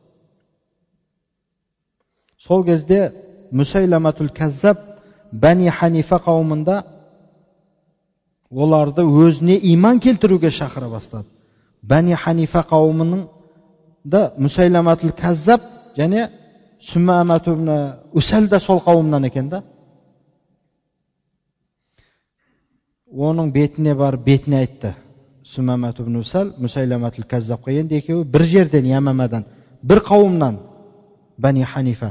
Сол кезде Мүсәйләмәтул Кәззаб Бәни Ханифа қауымында оларды өзіне иман келтіруге шақыра бастады. Бәни Ханифа қауымының да Мүсәйләмәтул Кәззаб және Сумамат ибн Усал да сол қауымнан екен да. оның бетіне барып бетіне айтты. Сумамат ибн Усал Мусайламатул Каззабқа. Енді екеуі бір жерден, Ямамадан, бір қауымнан, Бани Ханифа.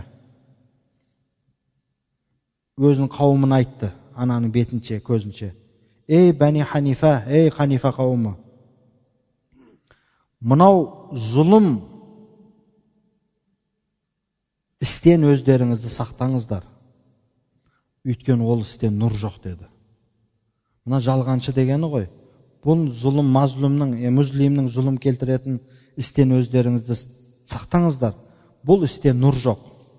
Өзінің қауымын айтты, ананың бетінше, көзінше. Ей Бани Ханифа, ей Ханифа қауымы. Мынау зұлым істен өздеріңізді сақтаңыздар. Өйткені ол істен нұр жоқ деді. Мына жалғаншы дегені ғой. Бұл зұлым музлимнің зұлым келтіретін істен өздеріңізді сақтаңыздар. Бұл істен нұр жоқ.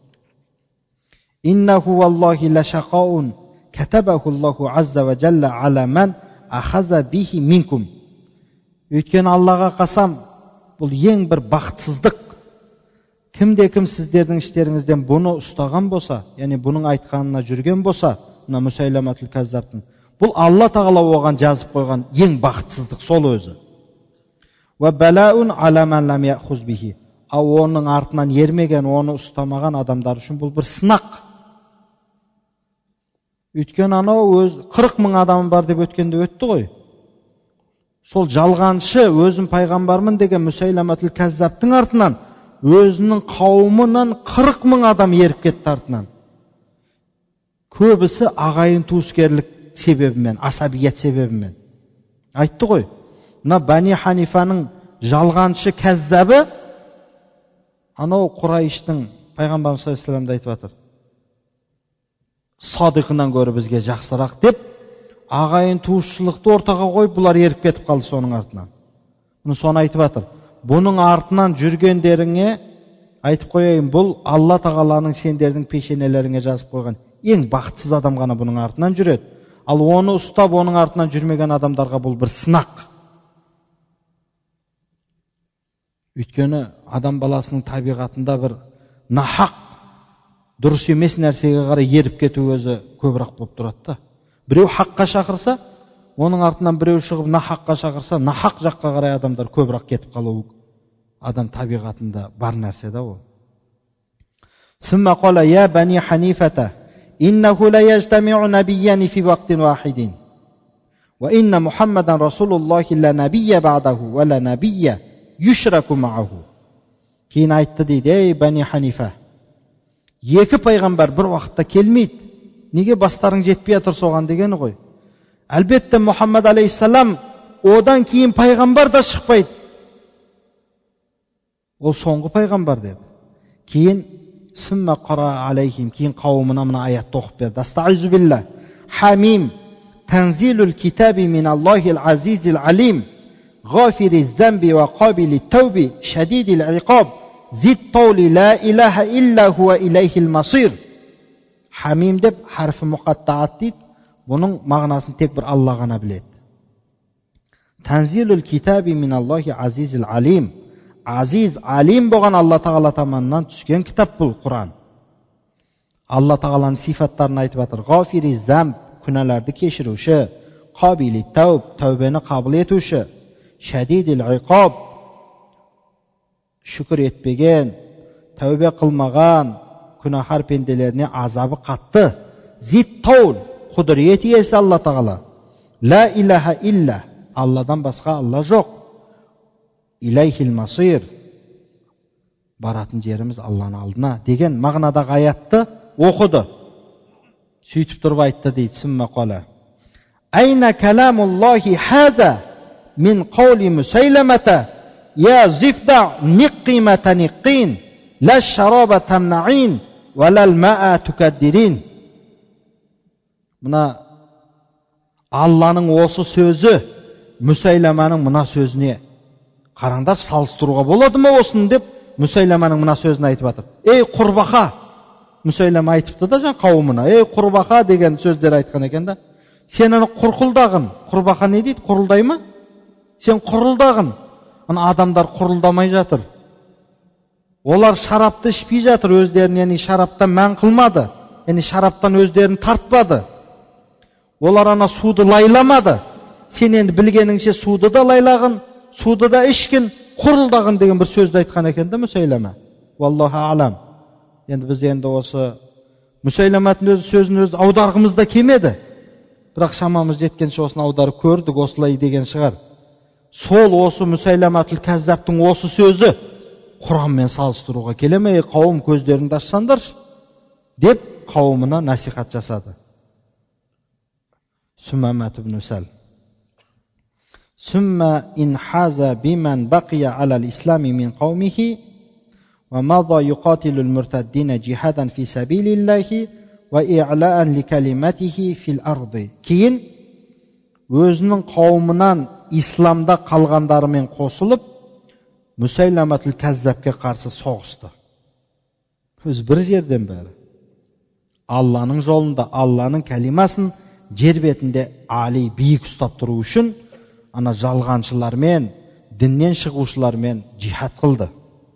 Иннаху валлахи лашақаун катабаху Аллаху азза ва джалла ала ман ахаза бихи минкум. Өйткені Аллаға қасам, бұл ең бір бақытсыздық. Кім сіздердің іштеріңізден бұны ұстаған болса, яғни бұның айтқанына жүрген болса, мына Мусайламатул Каззабтың, бұл Алла тағала оған жазып қойған ең бақытсыздық сол өзі. Ва балаун ала ман лам яхуз бихи. Ал оның артынан ермеген, оны ұстамаған адамдар үшін бұл бір сынақ. Өйткені анау 40 мың адам бар деп өткенде өтті ғой. Сол жалғаншы өзім пайғамбармын деген Мусайламатул Каззабтың артынан өзінің қауымынан 40 мың адам еріп кетті артынан. Көбісі ағайын туыскерлік себебімен, асабият себебімен. Айтты ғой, мына Бани Ханифаның жалғаншы Каззабы анау Құрайыштың пайғамбарымыз саллаллаху алейхи ва саллямды айтып жатыр. Садиқынан гөрі бізге жақсырақ деп, ағайын туысшылықты ортаға қойып, бұлар еріп кетіп қалды соның артынан. Бұны соны айтып жатыр. Бұның артынан жүргендеріңе айтып қойайын, бұл Алла тағаланың сендердің пешенелеріңе жазып қойған ең бақытсыз адам ғана бұның артынан жүреді. Ал оны ұстап, оның артынан жүрмеген адамдарға бұл бір сынақ. Өйткені адам баласының табиғатында бір нахақ, дұрыс емес нәрсеге қарай еріп кету өзі көбірек болып тұрады да. Біреу хаққа шақырса, оның артынан біреу шығып нахаққа шақырса, нахақ жаққа қарай адамдар көбірек кетіп қалу адам табиғатында бар нәрсе да ол. Сумма қала я Бани Ханифата иннаху ла яжтамиу набияни фи вақтин вахидин ва инна Мухаммадан Расулуллахи ла набия ба'даху ва ла набия юшраку ма'аху. Кейін айтты дейді, ей Бани Ханифа, екі пайғамбар бір уақытта келмейді. Неге бастарың жетпей жатыр соған дегені ғой. Әлбетте Мұхаммад алейхиссалам одан кейін пайғамбар да шықпайды. Ол соңғы пайғамбар деді. Кейін сумма қара алейхим, кейін қауымына мына аятты оқып берді. Астағизу билла. Хамим танзилул китаби мин Аллахил азизил алим ғафири замби ва қабили тауби шадидил иқаб зид таули ла илаха илля хуа илайхил масир. Хамим деп харфы мұқаттаат дейді. Бұның мағынасын тек бір Алла ғана біледі. Танзилул китаби мин Аллахи азизил алим. Азиз, алим болған Алла тағала таманынан түскен кітап бұл Құран. Алла тағаланың сифаттарын айтып жатыр. Ғафири замб, күнәларды кешіруші, қабили тәуб, тәубені қабыл етуші, шадидил иқаб, шүкір етпеген, тәубе қылмаған күнәһар пенделеріне азабы қатты. Зид таул, құдірет иесі Алла тағала. Ла илаха илля, Алладан басқа Алла жоқ. Илайхил масир, баратын жеріміз Алланың алдына деген мағынадағы аятты оқыды. Сөйтіп тұрып айтты дейді. Сумма қала айна каламуллахи хаза мин қаули Мусайламата я зифда ниқима таниқин ла шараба тамнаин ва лал маа тукаддирин. Мына Алланың осы сөзі Мусайламаның мына сөзіне қараңдар, салыстыруға болады ма осын деп Мусайламаның мына сөзін айтып жатыр. Ей құрбақа, Мусайлама айтыпты да жаңа қауымына, ей құрбақа деген сөздер айтқан екен да. Сен аны құрқылдағын. Құрбақа не дейді? Құрылдай ма? Сен құрылдағын. Ана адамдар құрылдамай жатыр. Олар шарапты ішпей жатыр, өздерін, яғни шараптан мән қылмады. Яғни шараптан өздерін тартпады. Олар ана суды лайламады. Сен енді білгеніңше суды да лайлағын, суды да ішкін, құрылдағын деген бір сөзді айтқан екен де Мусайлама. Валлаху алам. Енді біз енді осы Мусайламатын сөзін аударғымызда кемеді. бірақ шамамыз жеткенше осыны аударып көрдік, осылай деген шығар. Сол осы Мүсәйләмәтул Кәззаптың осы сөзі Құранмен салыстыруға келе ме? Қауым көздеріңді ашсаңдар деп қауымына насихат жасады. Сумамат ибн Усал. Сумма инхаза биман бақия алал ислами мин қаумихи ва мада юқатилул муртаддина джихадан фи сабилиллахи ва и'лаан ли калиматихи фил арды. Кейін өзінің қауымынан исламда қалғандарымен қосылып Мүсәйләмәтул Кәззапке қарсы соғысты. Өз бір жерден бәрі Алланың жолында Алланың кәлимасын жер бетінде али биік ұстап тұру үшін ана жалғаншылармен, діннен шығушылармен жихад қылды.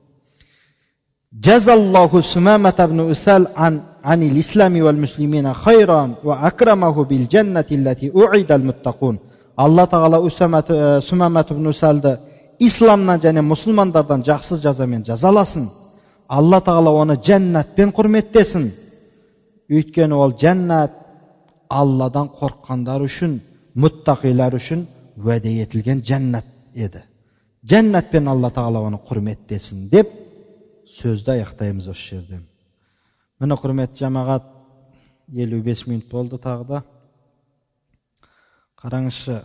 Жазаллаху Сумамат ибн Усал анил ислами вал муслимина хайран ва акрамаху бил джаннати аллати уидал муттақун. Алла тағала Сумамат ибн Усалды исламнан және мұсылмандардан жақсы жазамен жазаласын. Алла тағала оны жәннатпен құрметтесін. Өйткені ол жәннат Алладан қорыққандар үшін, мұттақилар үшін уәде етілген жәннат еді. Жәннатпен Алла тағала оны құрметтесін деп сөзді аяқтаймыз осы жерден. Міне құрметті жамағат, 55 минут болды тағы да. Қараңызшы,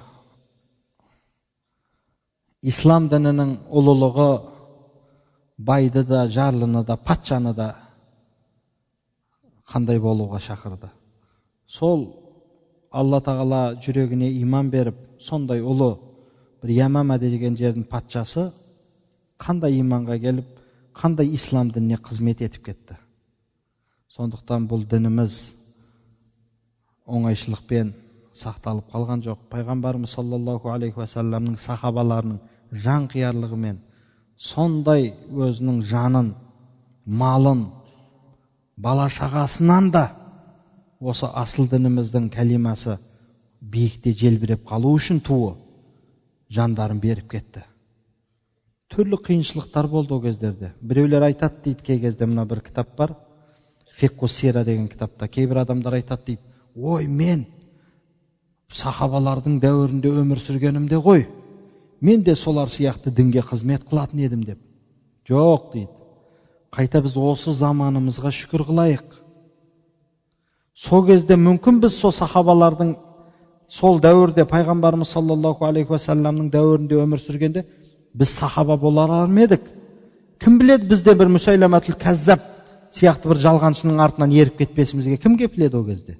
ислам дінінің ұлылығы байды да, жарлыны да, патшаны да қандай болуға шақырды. Сол Алла тағала жүрегіне иман беріп, сондай ұлы бір Ямама деген жердің патшасы қандай иманға келіп, қандай ислам дініне қызмет етіп кетті. Сондықтан бұл дініміз оңайшылықпен сақталып қалған жоқ. Пайғамбарымыз саллаллаху алейхи ва салламның сахабаларының жан қиярлығымен сондай өзінің жанын, малын, бала шағасынан да осы асыл дініміздің кәлимасы биікте желбіреп қалу үшін туы жандарын беріп кетті. Түрлі қиыншылықтар болды о кездерде. Біреулер айтады дейді, кей кезде мына бір кітап бар, Фикху сира деген кітапта кейбір адамдар айтады дейді, ой, мен сахабалардың дәуірінде өмір сүргенімде ғой, мен де солар сияқты дінге қызмет қылатын едім деп. Жоқ дейді. Қайта біз осы заманымызға шүкір қылайық. Сол кезде мүмкін біз сол сахабалардың сол дәуірде пайғамбарымыз саллаллаху алейхи ва салламның дәуірінде өмір сүргенде біз сахаба бола алар ма едік? Кім біледі, бізде бір Мүсәйләмәтул Кәззап сияқты бір жалғаншының артынан еріп кетпесімізге кімге біледі о кезде?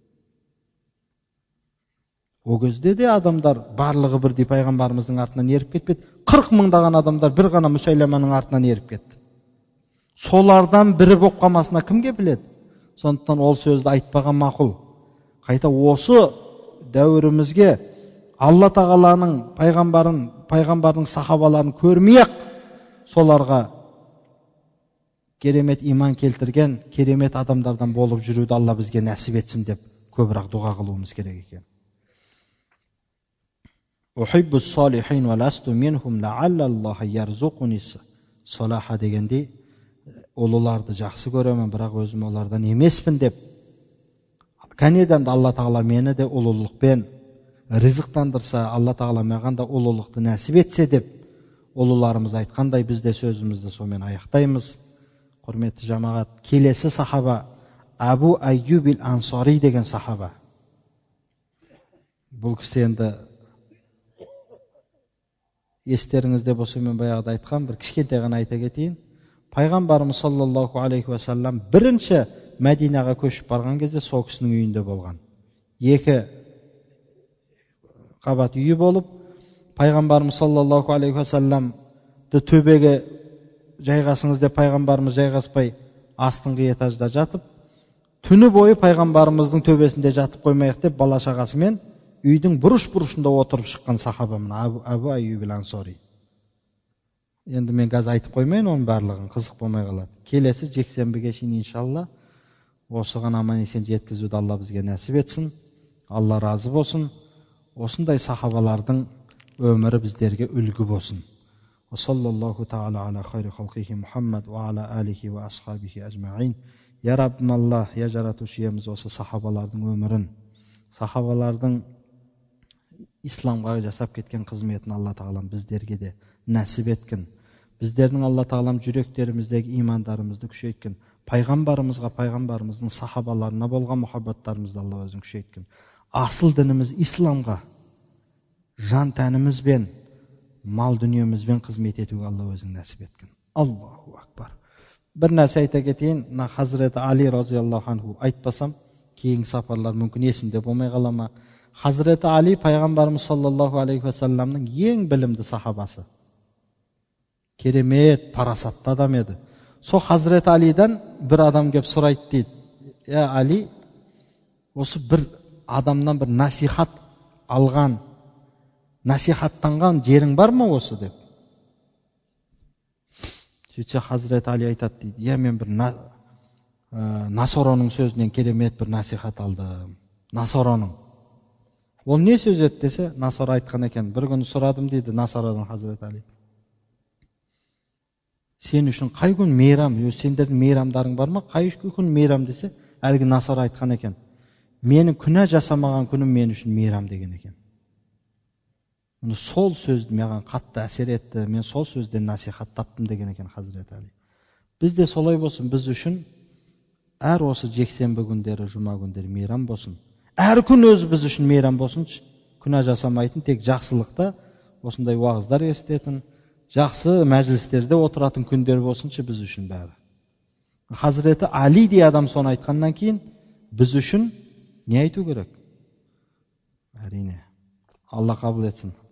О кезде де адамдар барлығы бірдей пайғамбарымыздың артынан еріп кетпеді. 40 мыңдаған адамдар бір ғана Мүсәйләманың артынан еріп кетті. Солардан бірі болып қалмасына кімге біледі? Сондықтан ол сөзді айтпаған мақұл. Қайта осы дәуірімізге Алла тағаланың пайғамбардың сахабаларын көрмей-ақ соларға керемет иман келтірген керемет адамдардан болып жүруді Алла бізге нәсіп етсін деп көбірек дұға қылуымыз керек екен. Ухиббус салихин ва ласту минхум лааллаллаха ярзуқунис салаха дегенде оларды жақсы көремін, бірақ өзім олардан емеспін деп. Кәнеден Алла тағала мені де ұлылықпен ризықтандырса, Алла тағала маған да ұлылықты нәсіп етсе деп ұлыларымыз айтқандай біз де сөзімізді сомен аяқтаймыз. Құрметті жамағат, келесі сахаба Абу Айюб ансари деген сахаба. Бұл кісі енді естеріңізде болса, мен баяғыда айтқан бір кішкентай ғана айта кетейін. Пайғамбарымыз саллаллаху алейхи ва саллам бірінші Мәдинаға көшіп барған кезде сол кісінің үйінде болған. 2 қабат үйі болып, пайғамбарымыз саллаллаху алейхи ва салламды төбеге жайғасыңыз деп пайғамбарымыз жайғаспай астыңғы этажда жатып, түні бойы пайғамбарымыздың төбесінде жатып қоймайық деп бала шағасымен үйдің бұрыш-бұрышында отырып шыққан сахабамын Абу Айюб ансари. Енді мен қазір айтып қоймайын оның барлығын, қызық болмай қалады. Келесі жексенбіге шейін иншалла осыған аман есен жеткізуді Алла бізге нәсіп етсін. Алла разы болсын. Осындай сахабалардың өмірі біздерге үлгі болсын. Саллаллаху таала ала хайри халқихи Мухаммад ва ала алихи ва асхабихи ажмаин. Я Раббим Аллах, я жаратушиеміз осы сахабалардың өмірін сахабалардың исламға жасап кеткен қызметін Алла тағалам біздерге де нәсіп еткен. Біздердің Алла тағалам жүректеріміздегі имандарымызды күшейткен. Пайғамбарымыздың сахабаларына болған мұхаббаттарымызды Алла өзің күшейткен. Асыл дініміз исламға жан тәнімізбен, мал дүниемізбен қызмет етуге Алла өзің нәсіп еткен. Аллаху акбар. Бір нәрсе айта кетейін, Хазіреті Али разияллаху анху айтпасам, кейінгі сапарлар мүмкін есімде болмай қала ма. Хазіреті Али пайғамбарымыз саллаллаху алейхи вассаламның ең білімді сахабасы. Керемет, парасатты адам еді. Сол Хазіреті Алидан бір адам кеп сұрайды дейді. Али, осы бір адамнан бір насихат алған, насихаттанған жерің бар ма осы деп. Сөйтсе Хазіреті Али айтады дейді. Мен бір Насороның сөзінен керемет бір насихат алдым. Насороның. Ол не сөз еді десе, Насор айтқан екен. Бір күні сұрадым дейді Насорадан Хазіреті Али. Сен үшін қай күн мейрам? Сендердің мейрамдарың бар ма? Қай күн мейрам десе, әлгі Насор айтқан екен. Менің күнә жасамаған күнім мен үшін мейрам деген екен. Сол сөзді маған қатты әсер етті. Мен сол сөзден насихат таптым деген екен Хазіреті Али. Біз де солай болсын, біз үшін әр осы жексенбі күндері, жұма күндері мейрам болсын. Әр күн өзі біз үшін мейрам болсыншы. Күнә жасамайтын, тек жақсылықта осындай уағыздар естетін, жақсы мәжілістерде отыратын күндер болсыншы біз үшін бәрі. Хазіреті Али де адам соны айтқаннан кейін біз үшін не айту керек? Әрине, Алла қабыл етсін.